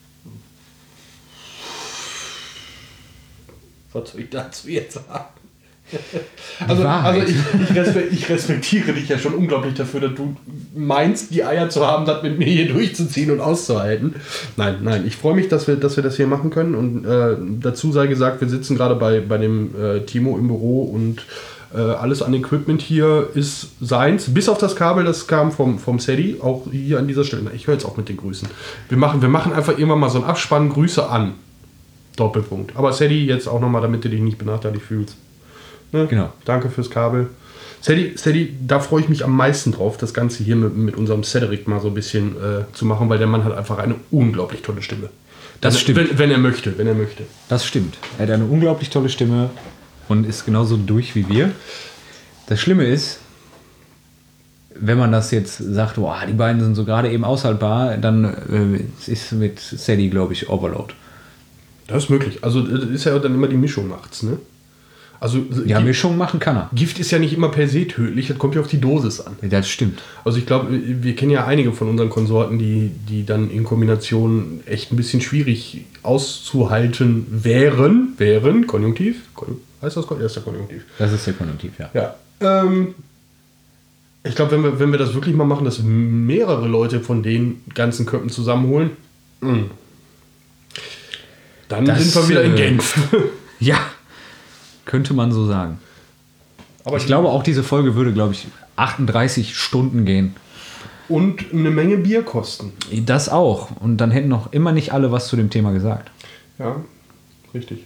Was soll ich dazu jetzt sagen? Also, Wahrheit. also ich, ich, respe ich respektiere dich ja schon unglaublich dafür, dass du meinst, die Eier zu haben, das mit mir hier durchzuziehen und auszuhalten. Nein, nein, ich freue mich, dass wir, dass wir das hier machen können. Und äh, dazu sei gesagt, wir sitzen gerade bei, bei dem äh, Timo im Büro und Äh, alles an Equipment hier ist seins, bis auf das Kabel, das kam vom, vom Sadie, auch hier an dieser Stelle. Na, ich höre jetzt auch mit den Grüßen. Wir machen, wir machen einfach irgendwann mal so einen Abspann, Grüße an. Doppelpunkt. Aber Sadie, jetzt auch nochmal, damit du dich nicht benachteiligt fühlst. Ne? Genau. Danke fürs Kabel. Sadie, Sadie, da freue ich mich am meisten drauf, das Ganze hier mit, mit unserem Cedric mal so ein bisschen äh, zu machen, weil der Mann hat einfach eine unglaublich tolle Stimme. Das wenn, stimmt. Wenn, wenn er möchte, wenn er möchte. Das stimmt. Er hat eine unglaublich tolle Stimme und ist genauso durch wie wir. Das Schlimme ist, wenn man das jetzt sagt, boah, die beiden sind so gerade eben aushaltbar, dann äh, ist mit Sadie, glaube ich, Overload. Das ist möglich. Also das ist ja dann immer die Mischung macht's, ne? Also ja, Mischung machen kann er. Gift ist ja nicht immer per se tödlich, das kommt ja auf die Dosis an. Das stimmt. Also ich glaube, wir kennen ja einige von unseren Konsorten, die, die dann in Kombination echt ein bisschen schwierig auszuhalten wären. Wären, Konjunktiv? Kon- heißt das? Ja, ist der Konjunktiv. Das ist der Konjunktiv, ja. Ja. Ähm, ich glaube, wenn wir, wenn wir das wirklich mal machen, dass mehrere Leute von den ganzen Köpfen zusammenholen, mh, dann Das, sind wir wieder in äh, Genf. Ja, könnte man so sagen. Aber Ich glaube, auch diese Folge würde, glaube ich, achtunddreißig Stunden gehen. Und eine Menge Bier kosten. Das auch. Und dann hätten noch immer nicht alle was zu dem Thema gesagt. Ja, richtig.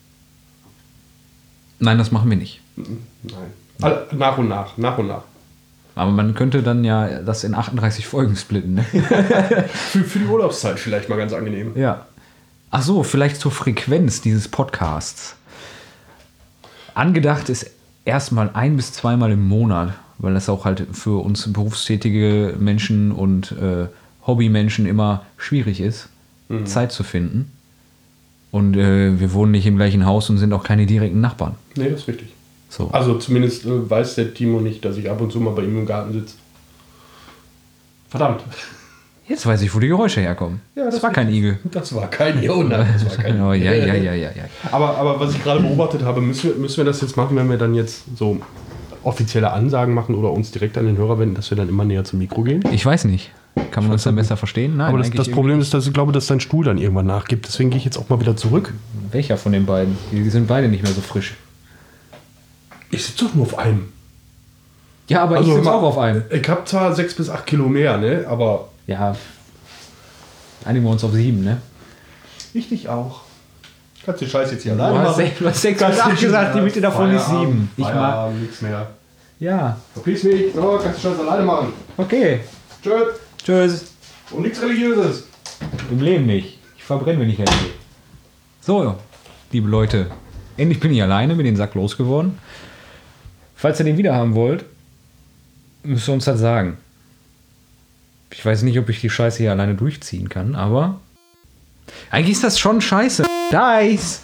Nein, das machen wir nicht. Nein. Alle, nach und nach, nach und nach. Aber man könnte dann ja das in achtunddreißig Folgen splitten, ne? Für, für die Urlaubszeit vielleicht mal ganz angenehm. Ja. Ach so, vielleicht zur Frequenz dieses Podcasts. Angedacht ist erstmal ein- bis zweimal im Monat, weil das auch halt für uns berufstätige Menschen und äh, Hobbymenschen immer schwierig ist, mhm. Zeit zu finden. Und äh, wir wohnen nicht im gleichen Haus und sind auch keine direkten Nachbarn. Nee, das ist richtig. So. Also zumindest äh, weiß der Timo nicht, dass ich ab und zu mal bei ihm im Garten sitze. Verdammt. Jetzt weiß ich, wo die Geräusche herkommen. Ja, das, das war kein Igel. Das war kein Igel. Das war kein Oh, ja, ja, ja, ja, ja. Aber, aber was ich gerade beobachtet habe, müssen wir, müssen wir das jetzt machen, wenn wir dann jetzt so offizielle Ansagen machen oder uns direkt an den Hörer wenden, dass wir dann immer näher zum Mikro gehen? Ich weiß nicht. Kann man uns dann besser verstehen? Nein, aber das, eigentlich das Problem ist, dass ich glaube, dass dein Stuhl dann irgendwann nachgibt. Deswegen gehe ich jetzt auch mal wieder zurück. Welcher von den beiden? Die sind beide nicht mehr so frisch. Ich sitze doch nur auf einem. Ja, aber Also, ich sitze mal- auch auf einem. Ich habe zwar sechs bis acht Kilo mehr, ne? Aber Ja, einigen wir uns auf sieben, ne? ich dich auch. Kannst die Scheiße jetzt hier Du alleine hast machen. sechs, du hast sechs Kannst bis acht nicht- gesagt, die Mitte davon ist Feierabend, sieben. Ich mag. Feierabend, nichts mehr. Ja, Verpiss mich. So, kannst du Scheiße alleine machen. okay. Tschö. Tschüss. Und nichts Religiöses. Im Leben nicht. Ich verbrenne, wenn ich helfe. So, liebe Leute. Endlich bin ich alleine mit dem Sack losgeworden. Falls ihr den wieder haben wollt, müsst ihr uns das sagen. Ich weiß nicht, ob ich die Scheiße hier alleine durchziehen kann, aber eigentlich ist das schon scheiße. Dice!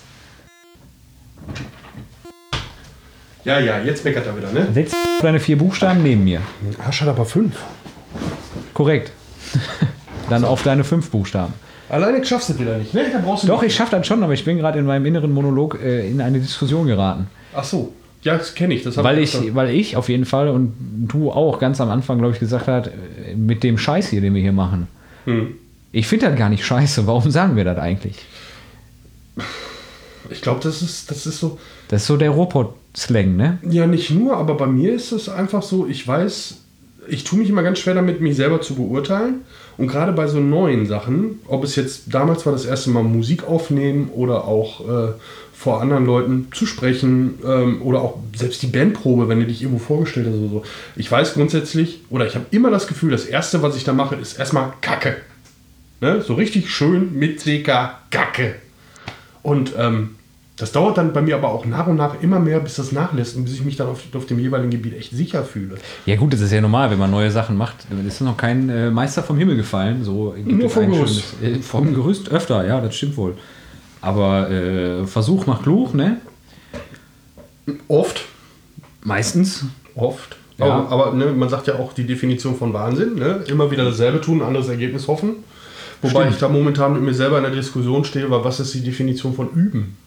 Ja, ja, jetzt meckert er wieder, ne? Setz deine vier Buchstaben neben mir. Arsch hat aber fünf. Korrekt. Dann auf deine fünf Buchstaben. Alleine schaffst du das wieder nicht, ne? Da brauchst du Doch, nicht. ich schaffe das schon, aber ich bin gerade in meinem inneren Monolog äh, in eine Diskussion geraten. Ach so. Ja, das kenne ich. Das hab Weil ich ich, weil ich auf jeden Fall und du auch ganz am Anfang, glaube ich, gesagt hast, äh, mit dem Scheiß hier, den wir hier machen. Hm. Ich finde das gar nicht scheiße. Warum sagen wir das eigentlich? Ich glaube, das ist, das ist so. Das ist so der Robot-Slang, ne? Ja, nicht nur, aber bei mir ist es einfach so, ich weiß, ich tue mich immer ganz schwer damit, mich selber zu beurteilen. Und gerade bei so neuen Sachen, ob es jetzt damals war das erste Mal Musik aufnehmen oder auch äh, vor anderen Leuten zu sprechen ähm, oder auch selbst die Bandprobe, wenn du dich irgendwo vorgestellt hast oder so. Ich weiß grundsätzlich, oder ich habe immer das Gefühl, das Erste, was ich da mache, ist erstmal Kacke. Ne? So richtig schön mit C K Kacke. Und ähm, das dauert dann bei mir aber auch nach und nach immer mehr, bis das nachlässt und bis ich mich dann auf, auf dem jeweiligen Gebiet echt sicher fühle. Ja gut, das ist ja normal, wenn man neue Sachen macht. Es ist noch kein äh, Meister vom Himmel gefallen. So gibt Nur es vom ein Gerüst. schönes- Äh, vom Gerüst öfter, ja, das stimmt wohl. Aber äh, Versuch macht klug, ne? Oft. Meistens. Oft. Ja. Aber, aber ne, man sagt ja auch die Definition von Wahnsinn. Ne? Immer wieder dasselbe tun, ein anderes Ergebnis hoffen. Wobei Stimmt. ich da momentan mit mir selber in der Diskussion stehe, weil was ist die Definition von Üben?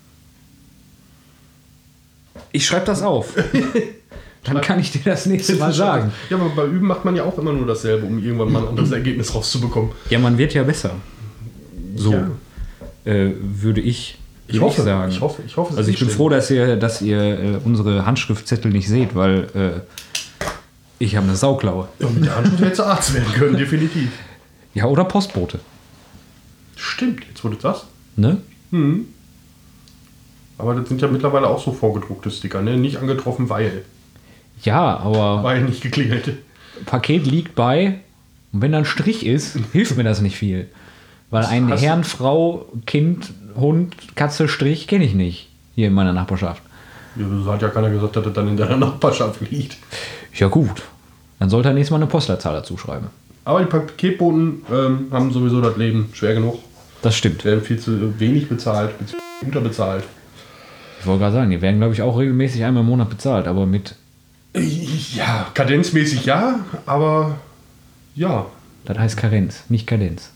Ich schreibe das auf. Dann kann ich dir das nächste Mal sagen. Ja, aber bei Üben macht man ja auch immer nur dasselbe, um irgendwann mal ein anderes Ergebnis rauszubekommen. Ja, man wird ja besser. So Ja. äh, würde ich Ich hoffe, ich sagen. ich hoffe, ich hoffe. Also ich bin froh, dass ihr, dass ihr äh, unsere Handschriftzettel nicht seht, weil äh, ich habe eine Sauklaue. Ja, mit der Handschrift hättest du Arzt werden können, definitiv. Ja, oder Postbote. Stimmt, jetzt wurde das. Ne? Hm. Aber das sind ja mittlerweile auch so vorgedruckte Sticker, ne? Nicht angetroffen, weil. Ja, aber Weil nicht geklingelt. Paket liegt bei, und wenn da ein Strich ist, hilft mir das nicht viel. Weil ein Hast Herrn, Frau, Kind, Hund, Katze, Strich kenne ich nicht hier in meiner Nachbarschaft. Ja, das hat ja keiner gesagt, dass das dann in deiner Nachbarschaft liegt. Ja gut, dann sollte er nächstes Mal eine Postleitzahl dazu schreiben. Aber die Paketboten ähm, haben sowieso das Leben schwer genug. Das stimmt. Werden viel zu wenig bezahlt, beziehungsweise unterbezahlt. Ich wollte gerade sagen, die werden, glaube ich, auch regelmäßig einmal im Monat bezahlt, aber mit... Ja, kadenzmäßig ja, aber ja. Das heißt Karenz, nicht Kadenz.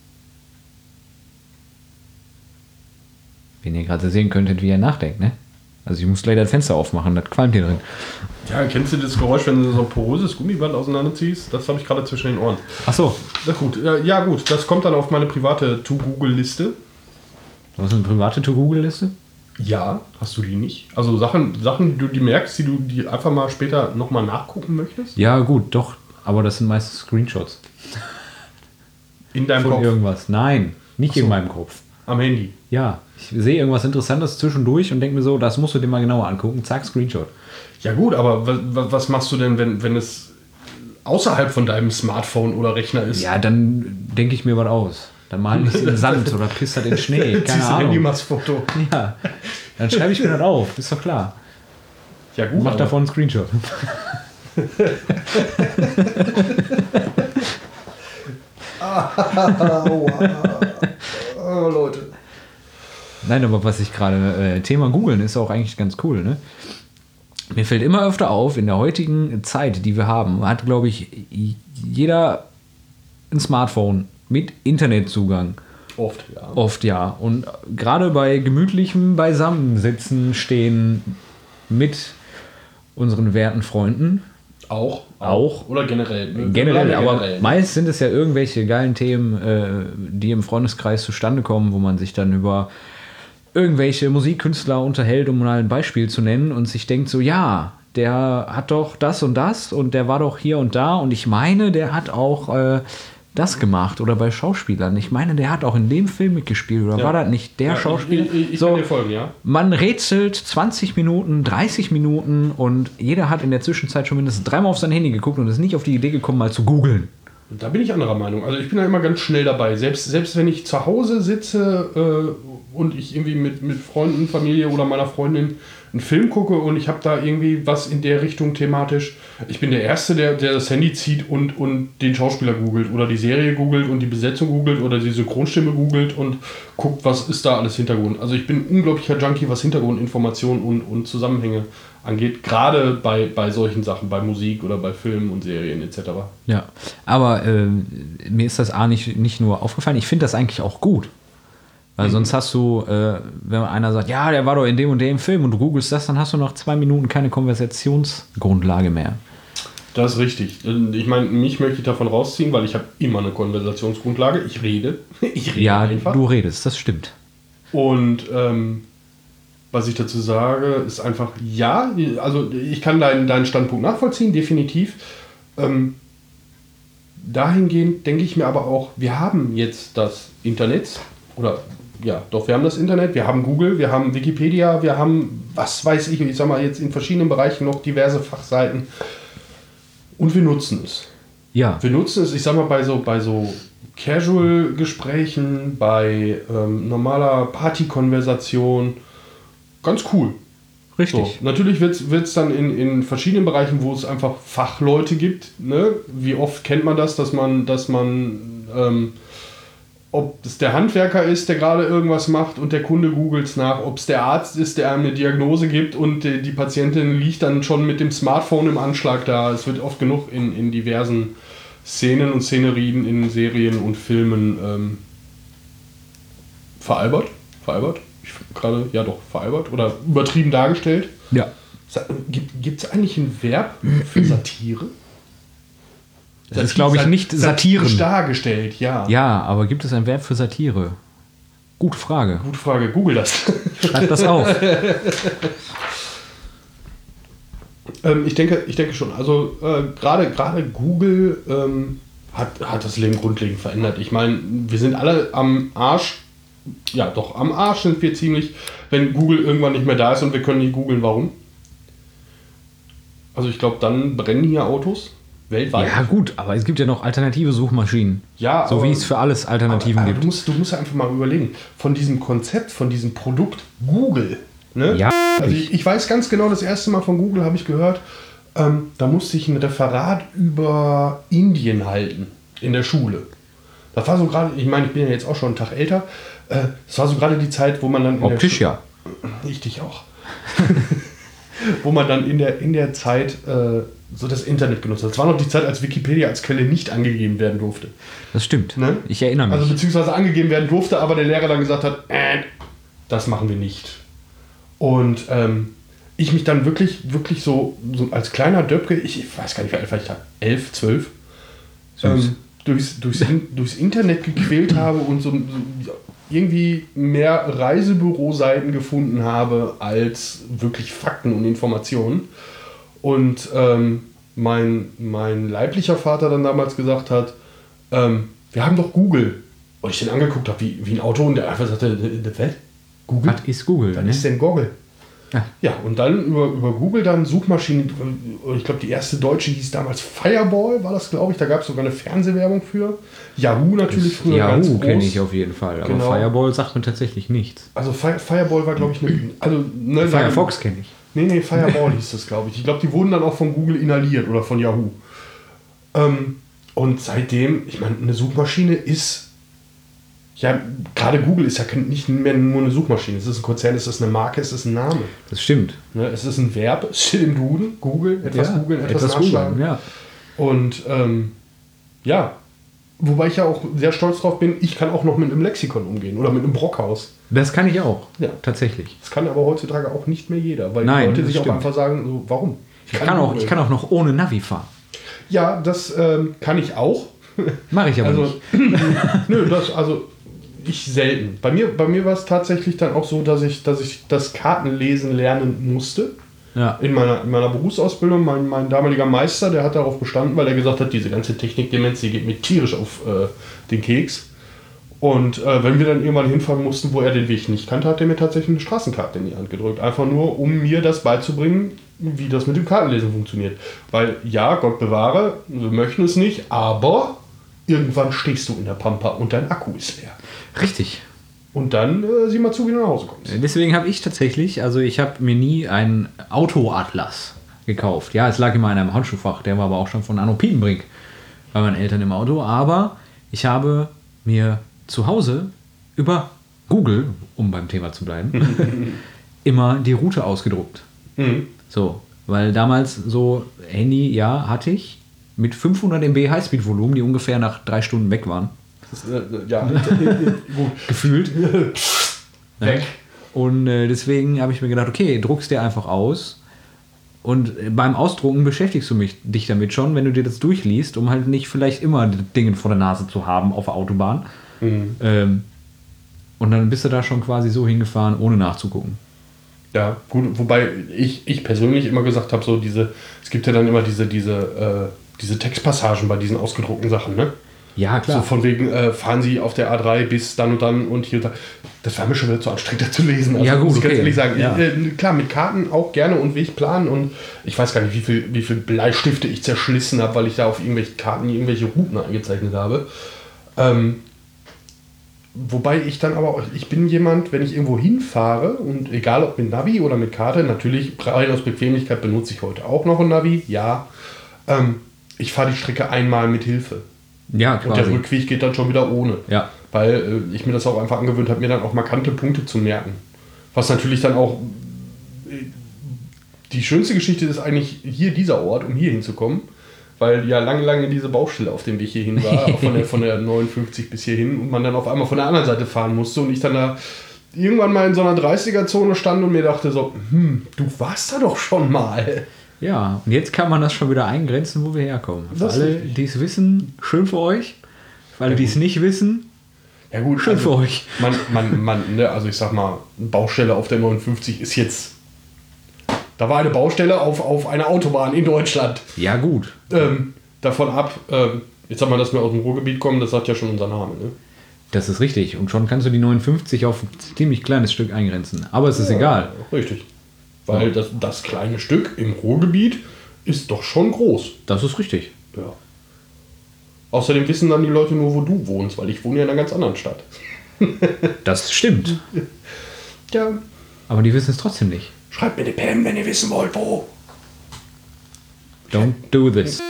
Wenn ihr gerade sehen könntet, wie er nachdenkt, ne? Also ich muss gleich das Fenster aufmachen, das qualmt hier drin. Ja, kennst du das Geräusch, wenn du so ein poröses Gummiband auseinanderziehst? Das habe ich gerade zwischen den Ohren. Ach so. Na gut, ja gut, das kommt dann auf meine private To-Google-Liste. Was ist eine private To-Google-Liste? Ja, hast du die nicht? Also Sachen, Sachen, die du die merkst, die du die einfach mal später nochmal nachgucken möchtest? Ja gut, doch. Aber das sind meistens Screenshots. In deinem Von Kopf? irgendwas. Nein, nicht so. in meinem Kopf. Am Handy? Ja, ich sehe irgendwas Interessantes zwischendurch und denke mir so, das musst du dir mal genauer angucken. Zack, Screenshot. Ja gut, aber was, was machst du denn, wenn, wenn es außerhalb von deinem Smartphone oder Rechner ist? Ja, dann denke ich mir was aus. Dann male ich es in den Sand oder pisst das in den Schnee. Keine Ziehst du Ahnung. Handy, machst Foto. Ja, dann schreibe ich mir das auf. Ist doch klar. Ja gut, Mach aber- davon einen Screenshot. Oh, Leute. Nein, aber was ich gerade, äh, Thema Googeln ist auch eigentlich ganz cool, ne? Mir fällt immer öfter auf, in der heutigen Zeit, die wir haben, hat, glaube ich, jeder ein Smartphone mit Internetzugang. Oft, ja. Oft ja. Und gerade bei gemütlichem Beisammensitzen stehen mit unseren werten Freunden. Auch. Auch. Oder generell. Wir Generell, bleiben ja aber generell. meist sind es ja irgendwelche geilen Themen, äh, die im Freundeskreis zustande kommen, wo man sich dann über irgendwelche Musikkünstler unterhält, um mal ein Beispiel zu nennen und sich denkt so, ja, der hat doch das und das und der war doch hier und da und ich meine, der hat auch äh, das gemacht oder bei Schauspielern. Ich meine, der hat auch in dem Film mitgespielt oder Ja. war das nicht der Ja, Schauspieler? Ich, ich, ich so, kann dir folgen, ja. man rätselt zwanzig Minuten, dreißig Minuten und jeder hat in der Zwischenzeit schon mindestens dreimal auf sein Handy geguckt und ist nicht auf die Idee gekommen, mal zu googeln. Da bin ich anderer Meinung. Also ich bin da immer ganz schnell dabei. Selbst, selbst wenn ich zu Hause sitze äh, und ich irgendwie mit, mit Freunden, Familie oder meiner Freundin einen Film gucke und ich habe da irgendwie was in der Richtung thematisch. Ich bin der Erste, der, der das Handy zieht und, und den Schauspieler googelt oder die Serie googelt und die Besetzung googelt oder die Synchronstimme googelt und guckt, was ist da alles Hintergrund. Also ich bin ein unglaublicher Junkie, was Hintergrundinformationen und, und Zusammenhänge angeht. Gerade bei, bei solchen Sachen, bei Musik oder bei Filmen und Serien et cetera. Ja, aber äh, mir ist das A nicht, nicht nur aufgefallen, ich finde das eigentlich auch gut. Weil mhm. sonst hast du, äh, wenn einer sagt, ja, der war doch in dem und dem Film und du googelst das, dann hast du nach zwei Minuten keine Konversationsgrundlage mehr. Das ist richtig. Ich meine, mich möchte ich davon rausziehen, weil ich habe immer eine Konversationsgrundlage. Ich rede. Ich rede Ja, einfach. du redest, das stimmt. Und ähm, was ich dazu sage, ist einfach, ja, also ich kann deinen, deinen Standpunkt nachvollziehen, definitiv. Ähm, dahingehend denke ich mir aber auch, wir haben jetzt das Internet, oder ja, doch, wir haben das Internet, wir haben Google, wir haben Wikipedia, wir haben, was weiß ich, ich sag mal jetzt in verschiedenen Bereichen noch diverse Fachseiten und wir nutzen es. Ja. Wir nutzen es, ich sag mal, bei so, bei so Casual-Gesprächen, bei ähm, normaler Party-Konversation, ganz cool. Richtig. So, natürlich wird es dann in, in verschiedenen Bereichen, wo es einfach Fachleute gibt. Ne? Wie oft kennt man das, dass man, dass man ähm, ob es der Handwerker ist, der gerade irgendwas macht und der Kunde googelt es nach, ob es der Arzt ist, der einem eine Diagnose gibt und die, die Patientin liegt dann schon mit dem Smartphone im Anschlag da. Es wird oft genug in, in diversen Szenen und Szenerien in Serien und Filmen ähm, veralbert. Veralbert? Ich gerade, ja doch, veralbert oder übertrieben dargestellt. Ja. Gibt es eigentlich ein Verb für Satire? Das ist, glaube ich, nicht Satiren. Satirisch dargestellt, ja. Ja, aber gibt es ein Verb für Satire? Gute Frage. Gute Frage, google das. Schreib das auf. ähm, ich, denke, ich denke schon. Also äh, gerade gerade Google ähm, hat, hat das Leben grundlegend verändert. Ich meine, wir sind alle am Arsch. Ja, doch, am Arsch sind wir ziemlich, wenn Google irgendwann nicht mehr da ist und wir können nicht googeln, warum. Also ich glaube, dann brennen hier Autos weltweit. Ja gut, aber es gibt ja noch alternative Suchmaschinen. Ja, so aber, wie es für alles Alternativen aber, aber gibt. Du musst, du musst einfach mal überlegen, von diesem Konzept, von diesem Produkt Google. Ne? Ja. Also ich, ich weiß ganz genau, das erste Mal von Google habe ich gehört, ähm, da musste ich ein Referat über Indien halten in der Schule. Das war so gerade, ich meine, ich bin ja jetzt auch schon einen Tag älter, äh, das war so gerade die Zeit, wo man dann... In Optisch der ja. Ich dich auch. Wo man dann in der, in der Zeit äh, so das Internet genutzt hat. Das war noch die Zeit, als Wikipedia als Quelle nicht angegeben werden durfte. Das stimmt. Ne? Ich erinnere mich. Also beziehungsweise angegeben werden durfte, aber der Lehrer dann gesagt hat, äh, das machen wir nicht. Und ähm, ich mich dann wirklich, wirklich so, so als kleiner Döpke, ich, ich weiß gar nicht, wie alt war ich da, elf, zwölf, ähm, durchs, durchs, durchs Internet gequält habe und so, so irgendwie mehr Reisebüroseiten gefunden habe als wirklich Fakten und Informationen. Und ähm, mein, mein leiblicher Vater dann damals gesagt hat, ähm, wir haben doch Google. Und ich den angeguckt habe wie, wie ein Auto und der einfach sagte, was? Google? Was ist Google? Was ne? ist denn Google? Ja. Ja, und dann über, über Google dann Suchmaschinen, ich glaube die erste deutsche hieß damals Fireball, war das glaube ich, da gab es sogar eine Fernsehwerbung für. Yahoo natürlich früher ganz Yahoo groß. kenne ich auf jeden Fall, aber Genau. Fireball sagt mir tatsächlich nichts. Also Fire, Fireball war glaube ich eine... Also, ne, Firefox kenne ich. Nee, nee, Fireball hieß das glaube ich. Ich glaube, die wurden dann auch von Google inhaliert oder von Yahoo. Ähm, und seitdem, ich meine, eine Suchmaschine ist... Ja, gerade Google ist ja nicht mehr nur eine Suchmaschine. Es ist ein Konzern, es ist eine Marke, es ist ein Name. Das stimmt. Ne, es ist ein Verb, es steht im Duden, Google, etwas Ja, googeln, etwas, etwas nachschlagen. googeln, ja. Und ähm, ja, wobei ich ja auch sehr stolz drauf bin, ich kann auch noch mit einem Lexikon umgehen oder mit einem Brockhaus. Das kann ich auch, Ja. tatsächlich. Das kann aber heutzutage auch nicht mehr jeder, weil Nein, die Leute das sich auch stimmt. einfach sagen, so, warum? Ich kann, auch, ich kann auch noch ohne Navi fahren. Ja, das ähm, kann ich auch. Mache ich aber Also, nicht. nö, das, also ich selten. Bei mir, bei mir war es tatsächlich dann auch so, dass ich, dass ich das Kartenlesen lernen musste. Ja. In meiner, in meiner Berufsausbildung, mein, mein damaliger Meister, der hat darauf bestanden, weil er gesagt hat, diese ganze Technikdemenz, die geht mir tierisch auf äh, den Keks. Und äh, wenn wir dann irgendwann hinfahren mussten, wo er den Weg nicht kannte, hat er mir tatsächlich eine Straßenkarte in die Hand gedrückt. Einfach nur, um mir das beizubringen, wie das mit dem Kartenlesen funktioniert. Weil, ja, Gott bewahre, wir möchten es nicht, aber irgendwann stehst du in der Pampa und dein Akku ist leer. Richtig. Und dann äh, sieh mal zu, wie du nach Hause kommst. Deswegen habe ich tatsächlich, also ich habe mir nie einen Autoatlas gekauft. Ja, es lag immer in einem Handschuhfach, der war aber auch schon von Arno Piepenbrink bei meinen Eltern im Auto. Aber ich habe mir zu Hause über Google, um beim Thema zu bleiben, immer die Route ausgedruckt. Mhm. So, weil damals so Handy, ja, hatte ich mit fünfhundert Megabyte Highspeed-Volumen, die ungefähr nach drei Stunden weg waren. Das, äh, ja, gut. Gefühlt. Weg. Und äh, deswegen habe ich mir gedacht, okay, druckst dir einfach aus. Und äh, beim Ausdrucken beschäftigst du mich, dich damit schon, wenn du dir das durchliest, um halt nicht vielleicht immer Dinge vor der Nase zu haben auf der Autobahn. Mhm. Ähm, und dann bist du da schon quasi so hingefahren, ohne nachzugucken. Ja, gut, wobei ich, ich persönlich immer gesagt habe, so diese, es gibt ja dann immer diese, diese, äh, diese Textpassagen bei diesen ausgedruckten Sachen, ne? Ja, klar. So von wegen, äh, fahren Sie auf der A drei bis dann und dann und hier und da. Das war mir schon wieder zu anstrengend zu lesen. Also, Ja, gut, muss ich ganz okay. ehrlich sagen. Ja. Äh, klar, mit Karten auch gerne und Wegplan und ich weiß gar nicht, wie viel, wie viel Bleistifte ich zerschlissen habe, weil ich da auf irgendwelche Karten irgendwelche Routen eingezeichnet habe. Ähm, wobei ich dann aber auch, ich bin jemand, wenn ich irgendwo hinfahre und egal ob mit Navi oder mit Karte, natürlich rein aus Bequemlichkeit benutze ich heute auch noch ein Navi, ja. Ähm, ich fahre die Strecke einmal mit Hilfe. Ja, Und der quasi. Rückweg geht dann schon wieder ohne. Ja. Weil äh, ich mir das auch einfach angewöhnt habe, mir dann auch markante Punkte zu merken. Was natürlich dann auch... Äh, die schönste Geschichte ist eigentlich hier dieser Ort, um hier hinzukommen. Weil ja lange, lange diese Baustelle auf dem Weg hierhin war. Auch von der, von der neunundfünfzig bis hierhin. Und man dann auf einmal von der anderen Seite fahren musste. Und ich dann da irgendwann mal in so einer dreißiger-Zone stand und mir dachte so, hm, du warst da doch schon mal. Ja, und jetzt kann man das schon wieder eingrenzen, wo wir herkommen. Für Das ist alle, richtig. die es wissen, schön für euch. Für alle, die es nicht wissen, Ja gut, Schön also für euch. Man, man, man, ne, also ich sag mal, eine Baustelle auf der neunundfünfzig ist jetzt... Da war eine Baustelle auf, auf einer Autobahn in Deutschland. Ja, gut. Ähm, davon ab, ähm, jetzt haben wir, dass wir aus dem Ruhrgebiet kommen, das sagt ja schon unser Name. Ne? Das ist richtig. Und schon kannst du die neunundfünfzig auf ein ziemlich kleines Stück eingrenzen. Aber es ist Ja, egal. Richtig. Weil das, das kleine Stück im Ruhrgebiet ist doch schon groß. Das ist richtig. Ja. Außerdem wissen dann die Leute nur, wo du wohnst, weil ich wohne ja in einer ganz anderen Stadt. Das stimmt. Ja. Aber die wissen es trotzdem nicht. Schreibt mir eine P M, wenn ihr wissen wollt, wo. Don't do this.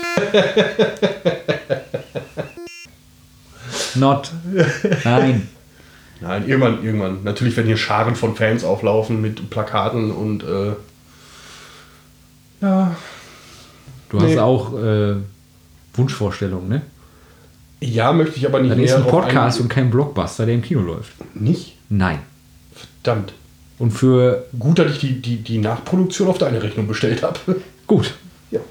Not. Nein. Nein, irgendwann, irgendwann. Natürlich werden hier Scharen von Fans auflaufen mit Plakaten und äh, ja. Du Nee. hast auch äh, Wunschvorstellungen, ne? Ja, möchte ich aber nicht Dann ist ein drauf Podcast eingehen. und kein Blockbuster, der im Kino läuft. Nicht? Nein. Verdammt. Und für Gut, dass ich die, die, die Nachproduktion auf deine Rechnung bestellt habe. gut. Ja.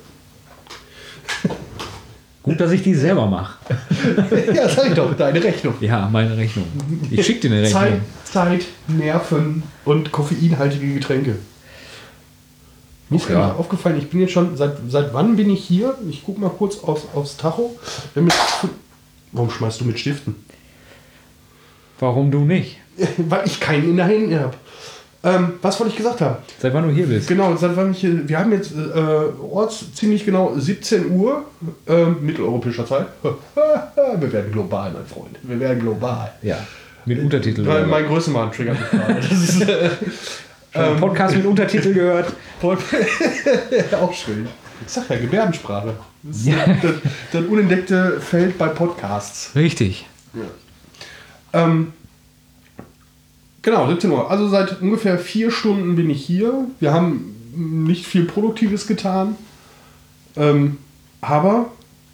Gut, dass ich die selber mache. Ja, sag ich doch, deine Rechnung. Ja, meine Rechnung. Ich schicke dir eine Rechnung. Zeit, Zeit, Nerven und koffeinhaltige Getränke. Mir ist Ach ja. ja. aufgefallen, ich bin jetzt schon, seit, seit wann bin ich hier? Ich gucke mal kurz aufs, aufs Tacho. Wir haben jetzt- Warum schmeißt du mit Stiften? Warum du nicht? Weil ich keinen in der Hände habe. Ähm, was wollte ich gesagt haben? Seit wann du hier bist? Genau, seit wann ich hier, wir haben jetzt äh, orts ziemlich genau siebzehn Uhr äh, mitteleuropäischer Zeit. Wir werden global, mein Freund. Wir werden global. Ja. Mit Untertitel. Weil oder mein Größenwahn triggert mich gerade. Das ist äh, was? Schon einen Podcast mit Untertitel gehört. voll- auch schön. Ich sag ja, Gebärdensprache. Das ist Ja. das, das unentdeckte Feld bei Podcasts. Richtig. Ähm, genau, siebzehn Uhr. Also seit ungefähr vier Stunden bin ich hier. Wir haben nicht viel Produktives getan. Ähm, aber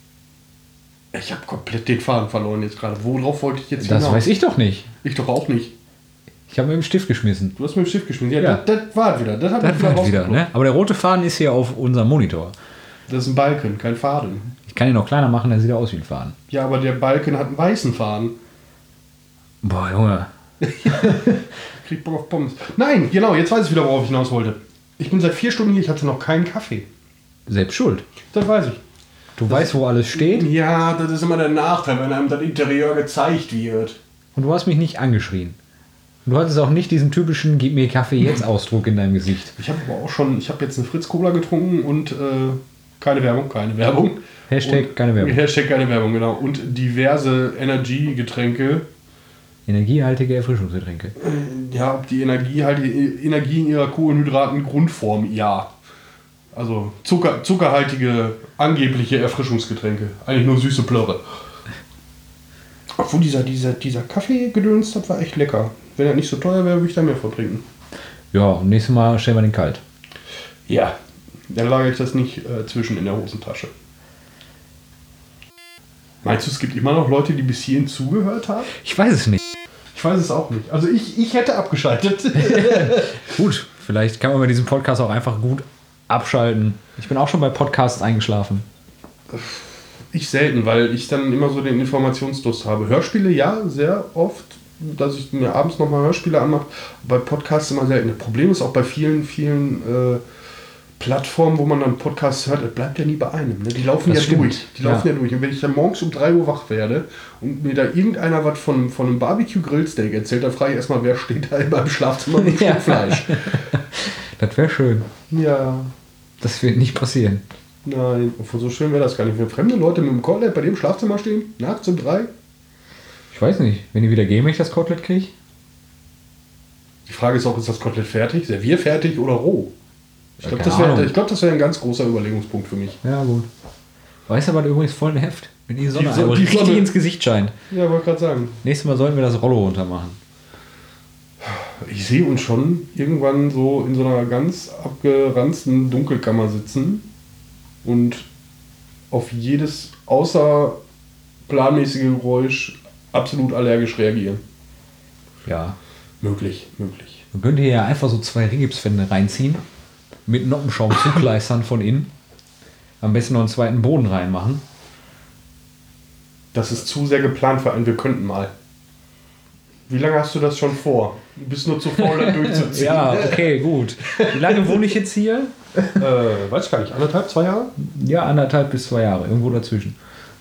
ich habe komplett den Faden verloren jetzt gerade. Worauf wollte ich jetzt Das weiß ich doch nicht. Ich doch auch nicht. Ich habe mit dem Stift geschmissen. Du hast mit dem Schiff geschmissen. Ja, Ja. Das, das war es wieder. Das, hab Das ich war wieder, rausgeguckt. ne? Aber der rote Faden ist hier auf unserem Monitor. Das ist ein Balken, kein Faden. Ich kann ihn noch kleiner machen, dann sieht er aus wie ein Faden. Ja, aber der Balken hat einen weißen Faden. Boah, Junge. Krieg Bock auf Pommes. Nein, genau, jetzt weiß ich wieder, worauf ich hinaus wollte. Ich bin seit vier Stunden hier, ich hatte noch keinen Kaffee. Selbst schuld. Das weiß ich. Du weißt, wo alles steht Ja, das ist immer der Nachteil, wenn einem das Interieur gezeigt wird. und du hast mich nicht angeschrien. Du hattest auch nicht diesen typischen Gib mir Kaffee jetzt Ausdruck in deinem Gesicht. Ich habe aber auch schon, ich habe jetzt eine Fritz Cola getrunken und äh, keine Werbung, keine Werbung. Hashtag und, keine Werbung. Hashtag keine Werbung, genau. Und diverse Energy-Getränke. Energiehaltige Erfrischungsgetränke. Äh, Ja, ob die Energie halt die Energie in ihrer Kohlenhydraten-Grundform, ja. Also Zucker, zuckerhaltige, angebliche Erfrischungsgetränke. Eigentlich nur süße Plörre. Obwohl dieser, dieser, dieser Kaffee-Gedöns, das war echt lecker. Wenn er nicht so teuer wäre, würde ich da mehr von trinken. Ja, und nächstes Mal stellen wir den kalt. Ja. Dann lagere ich das nicht äh, zwischen in der Hosentasche. Meinst du, es gibt immer noch Leute, die bis hierhin zugehört haben? Ich weiß es nicht. Ich weiß es auch nicht. Also ich, ich hätte abgeschaltet. Gut, vielleicht kann man bei diesem Podcast auch einfach gut abschalten. Ich bin auch schon bei Podcasts eingeschlafen. Ich selten, weil ich dann immer so den Informationsdurst habe. Hörspiele ja, sehr oft, dass ich mir abends nochmal Hörspiele anmache. Bei Podcasts immer selten. Das Problem ist auch bei vielen, vielen äh, Plattformen, wo man dann Podcasts hört, das bleibt ja nie bei einem. Ne? Die laufen Das ja stimmt. durch. Die laufen Ja. ja. durch. Und wenn ich dann morgens um drei Uhr wach werde und mir da irgendeiner was von, von einem Barbecue-Grillsteak erzählt, dann frage ich erstmal, wer steht da in meinem Schlafzimmer mit Ja. Stück Fleisch. Das wäre schön. Ja, Das wird nicht passieren. nein. Obwohl, so schön wäre das gar nicht. Wenn fremde Leute mit dem Kotelett bei dem Schlafzimmer stehen, nachts um drei. Ich weiß nicht, wenn die wieder gehen, wenn ich das Kotelett kriege. Die Frage ist auch, ist das Kotelett fertig? Servierfertig oder roh? Ich glaube, Keine das wäre Ahnung. glaub, das wär ein ganz großer Überlegungspunkt für mich. Ja, gut. Weißt du, was übrigens voll nervt? Wenn die Sonne Die Sonne- einmal die richtig Sonne. ins Gesicht scheint. Ja, wollte gerade sagen. Nächstes Mal sollten wir das Rollo runter machen. Ich sehe uns schon irgendwann so in so einer ganz abgeranzten Dunkelkammer sitzen und auf jedes außerplanmäßige Geräusch absolut allergisch reagieren. Ja. Möglich, möglich. Man könnte hier ja einfach so zwei Rigipswände reinziehen. Mit Noppenschaum zukleistern von innen. Am besten noch einen zweiten Boden reinmachen. Das ist zu sehr geplant für einen, wir könnten mal. Wie lange hast du das schon vor? Du bist nur zu faul, das durchzuziehen. Ja, okay, gut. Wie lange wohne ich jetzt hier? Äh, weiß ich gar nicht. Anderthalb, zwei Jahre? Ja, anderthalb bis zwei Jahre. Irgendwo dazwischen.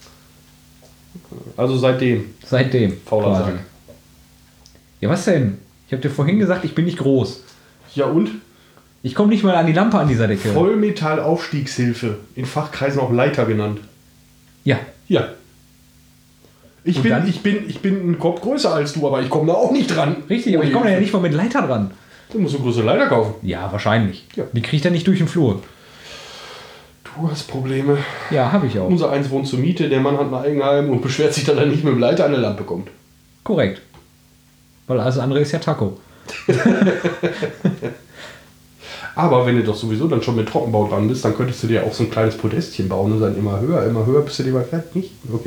Also seitdem. Seitdem. Fauler quasi. Sack. Ja, was denn? Ich habe dir vorhin gesagt, ich bin nicht groß. Ja und? Ich komme nicht mal an die Lampe an dieser Decke. Vollmetall-Aufstiegshilfe. In Fachkreisen auch Leiter genannt. Ja. Ja. Ich Und bin, dann? ich, bin, ich bin einen Kopf größer als du, aber ich komme da auch nicht dran. Richtig, aber ich komme ja nicht mal mit Leiter dran. Du musst eine größere Leiter kaufen. Ja, wahrscheinlich. Ja. Die kriegt er nicht durch den Flur. Du hast Probleme. Ja, habe ich auch. Unser eins wohnt zur Miete, der Mann hat ein Eigenheim und beschwert sich, dass er nicht mit dem Leiter an eine Lampe kommt. Korrekt. Weil alles andere ist ja Taco. Aber wenn du doch sowieso dann schon mit Trockenbau dran bist, dann könntest du dir auch so ein kleines Podestchen bauen und dann immer höher, immer höher, bis du dir mal fertig nicht? Okay.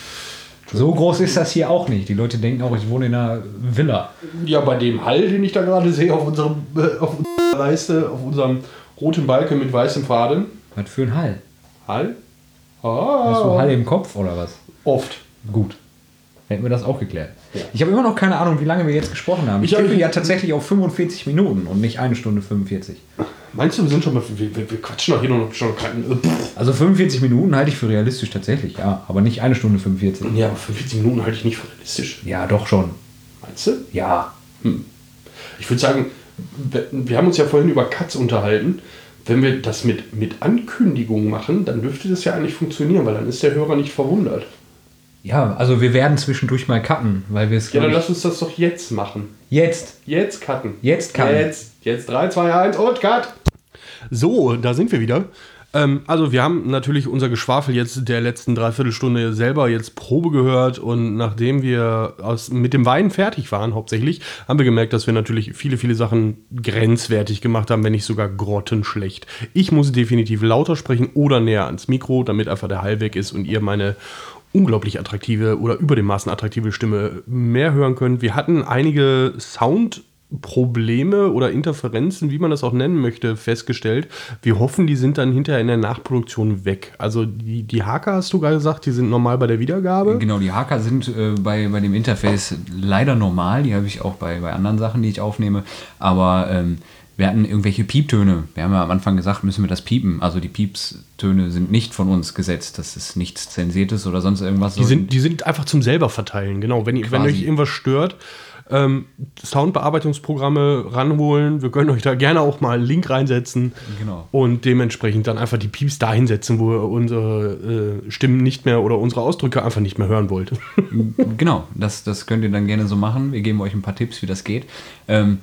So groß ist das hier auch nicht. Die Leute denken auch, ich wohne in einer Villa. Ja, bei dem Hall, den ich da gerade sehe auf unserem äh, auf unserer Leiste, auf unserem roten Balken mit weißem Faden. Was für ein Hall? Hall? Hast du Ah, Hall im Kopf oder was? oft. Gut. Hätten wir das auch geklärt. Ja. Ich habe immer noch keine Ahnung, wie lange wir jetzt gesprochen haben. Ich Ich hab- tippe ja tatsächlich auf fünfundvierzig Minuten und nicht eine Stunde fünfundvierzig. Meinst du, wir sind schon mal, wir, wir, wir quatschen doch hier noch schon keinen. Äh, pff. Also fünfundvierzig Minuten halte ich für realistisch tatsächlich, ja. Aber nicht eine Stunde fünfundvierzig. Ja, aber fünfundvierzig Minuten halte ich nicht für realistisch. Ja, doch schon. Meinst du? Ja. Ich würde sagen, wir, wir haben uns ja vorhin über Cuts unterhalten. Wenn wir das mit, mit Ankündigungen machen, dann dürfte das ja eigentlich funktionieren, weil dann ist der Hörer nicht verwundert. Ja, also wir werden zwischendurch mal cutten, weil wir es Ja, dann glaub lass uns das doch jetzt machen. ich, jetzt, Jetzt cutten. jetzt cutten. Jetzt, jetzt drei, zwei, eins und cut. So, da sind wir wieder. Ähm, also wir haben natürlich unser Geschwafel jetzt der letzten Dreiviertelstunde selber jetzt Probe gehört und nachdem wir aus, mit dem Wein fertig waren hauptsächlich, haben wir gemerkt, dass wir natürlich viele, viele Sachen grenzwertig gemacht haben, wenn nicht sogar grottenschlecht. Ich muss definitiv lauter sprechen oder näher ans Mikro, damit einfach der Hall weg ist und ihr meine unglaublich attraktive oder über dem Maßen attraktive Stimme mehr hören könnt. Wir hatten einige Soundprobleme oder Interferenzen, wie man das auch nennen möchte, festgestellt. Wir hoffen, die sind dann hinterher in der Nachproduktion weg. Also die, die Haker, hast du gerade gesagt, die sind normal bei der Wiedergabe. Genau, die Haker sind äh, bei, bei dem Interface leider normal. Die habe ich auch bei, bei anderen Sachen, die ich aufnehme. Aber ähm, wir hatten irgendwelche Pieptöne. Wir haben ja am Anfang gesagt, müssen wir das piepen. Also die Piepstöne sind nicht von uns gesetzt. Das ist nichts Zensiertes oder sonst irgendwas. Die sind, die sind einfach zum selber verteilen, genau. Wenn, wenn euch irgendwas stört, ähm, Soundbearbeitungsprogramme ranholen. Wir können euch da gerne auch mal einen Link reinsetzen. Genau. Und dementsprechend dann einfach die Pieps da hinsetzen, wo ihr unsere äh, Stimmen nicht mehr oder unsere Ausdrücke einfach nicht mehr hören wollt. Genau, das, das könnt ihr dann gerne so machen. Wir geben euch ein paar Tipps, wie das geht. Ähm,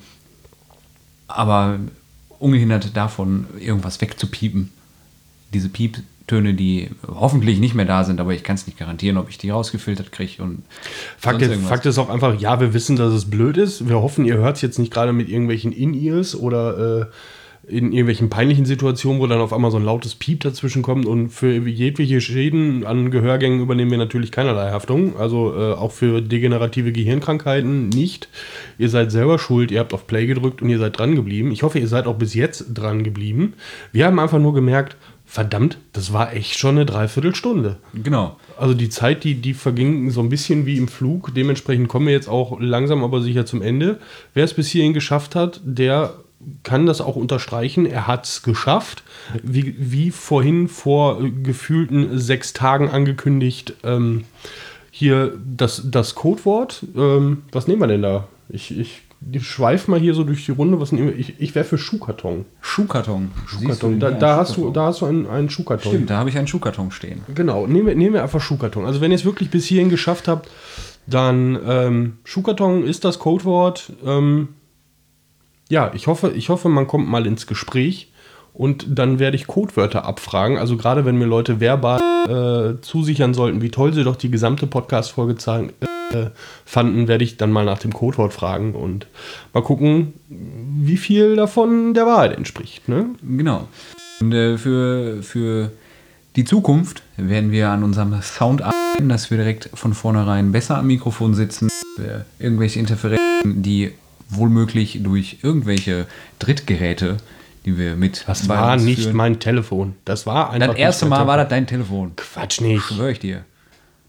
aber ungehindert davon, irgendwas wegzupiepen. Diese Pieptöne, die hoffentlich nicht mehr da sind, aber ich kann es nicht garantieren, ob ich die rausgefiltert kriege. Und Fakt ist, Fakt ist auch einfach, ja, wir wissen, dass es blöd ist. Wir hoffen, ihr hört es jetzt nicht gerade mit irgendwelchen In-Ears oder äh, in irgendwelchen peinlichen Situationen, wo dann auf einmal so ein lautes Piep dazwischen kommt. Und für jegliche Schäden an Gehörgängen übernehmen wir natürlich keinerlei Haftung. Also äh, auch für degenerative Gehirnkrankheiten nicht. Ihr seid selber schuld, ihr habt auf Play gedrückt und ihr seid dran geblieben. Ich hoffe, ihr seid auch bis jetzt dran geblieben. Wir haben einfach nur gemerkt, verdammt, das war echt schon eine Dreiviertelstunde. Genau. Also die Zeit, die, die verging so ein bisschen wie im Flug. Dementsprechend kommen wir jetzt auch langsam aber sicher zum Ende. Wer es bis hierhin geschafft hat, der kann das auch unterstreichen. Er hat es geschafft. Wie, wie vorhin vor gefühlten sechs Tagen angekündigt, ähm, hier das, das Codewort. Ähm, was nehmen wir denn da? Ich, ich, ich schweife mal hier so durch die Runde. Was nehmen wir? Ich, ich wäre für Schuhkarton. Schuhkarton. Schuhkarton. Da, da, hast du, da hast du einen, einen Schuhkarton. Stimmt, da habe ich einen Schuhkarton stehen. Genau, nehmen wir, nehmen wir einfach Schuhkarton. Also wenn ihr es wirklich bis hierhin geschafft habt, dann ähm, Schuhkarton ist das Codewort. Ähm, ja, ich hoffe, ich hoffe, man kommt mal ins Gespräch und dann werde ich Codewörter abfragen. Also gerade wenn mir Leute verbal äh, zusichern sollten, wie toll sie doch die gesamte Podcast-Folge zeigen, äh, fanden, werde ich dann mal nach dem Codewort fragen und mal gucken, wie viel davon der Wahrheit entspricht. Ne? Genau. Und äh, für, für die Zukunft werden wir an unserem Sound arbeiten, dass wir direkt von vornherein besser am Mikrofon sitzen. Wir irgendwelche Interferenzen, die wohlmöglich durch irgendwelche Drittgeräte, die wir mit Das bei war uns nicht führen. mein Telefon. Das war einfach Das erste nicht mein Mal war Telefon. das dein Telefon. Quatsch nicht. Schwör ich dir.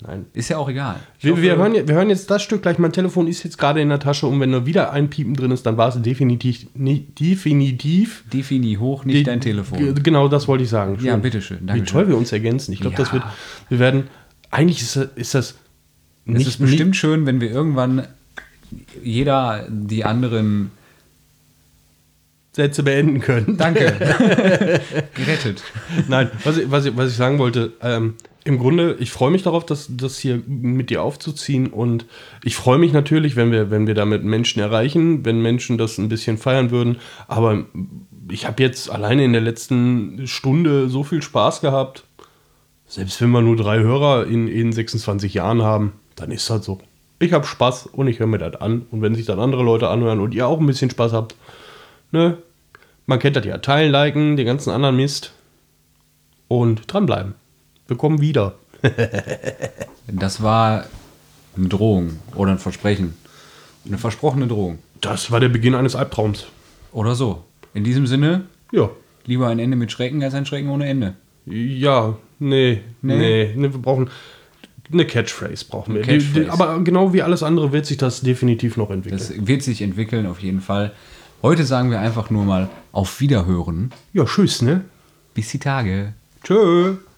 Nein. Ist ja auch egal. Wir, hoffe, wir, hören, wir hören jetzt das Stück gleich. Mein Telefon ist jetzt gerade in der Tasche und wenn da wieder ein Piepen drin ist, dann war es definitiv, nie, definitiv. Defini hoch, nicht die, dein Telefon. G- genau, das wollte ich sagen. Schön. Ja, bitteschön. Wie toll wir uns ergänzen. Ich glaube, ja. das wird, wir werden, eigentlich ist, ist das nicht. Es ist bestimmt nicht, schön, wenn wir irgendwann jeder die anderen Sätze beenden können. Danke. Gerettet. Nein, was ich, was ich, was ich sagen wollte, ähm, im Grunde, ich freue mich darauf, das, das hier mit dir aufzuziehen und ich freue mich natürlich, wenn wir, wenn wir damit Menschen erreichen, wenn Menschen das ein bisschen feiern würden, aber ich habe jetzt alleine in der letzten Stunde so viel Spaß gehabt, selbst wenn wir nur drei Hörer in, in sechsundzwanzig Jahren haben, dann ist das so. Ich habe Spaß und ich höre mir das an und wenn sich dann andere Leute anhören und ihr auch ein bisschen Spaß habt, ne, man kennt das ja, teilen, liken, den ganzen anderen Mist und dranbleiben. Wir kommen wieder. Das war eine Drohung oder ein Versprechen. Eine versprochene Drohung. Das war der Beginn eines Albtraums. Oder so. In diesem Sinne, ja. Lieber ein Ende mit Schrecken als ein Schrecken ohne Ende. Ja, nee, nee, nee, nee wir brauchen eine Catchphrase. Brauchen wir. Catchphrase. Die, die, aber genau wie alles andere wird sich das definitiv noch entwickeln. Das wird sich entwickeln, auf jeden Fall. Heute sagen wir einfach nur mal auf Wiederhören. Ja, tschüss, ne? Bis die Tage. Tschö.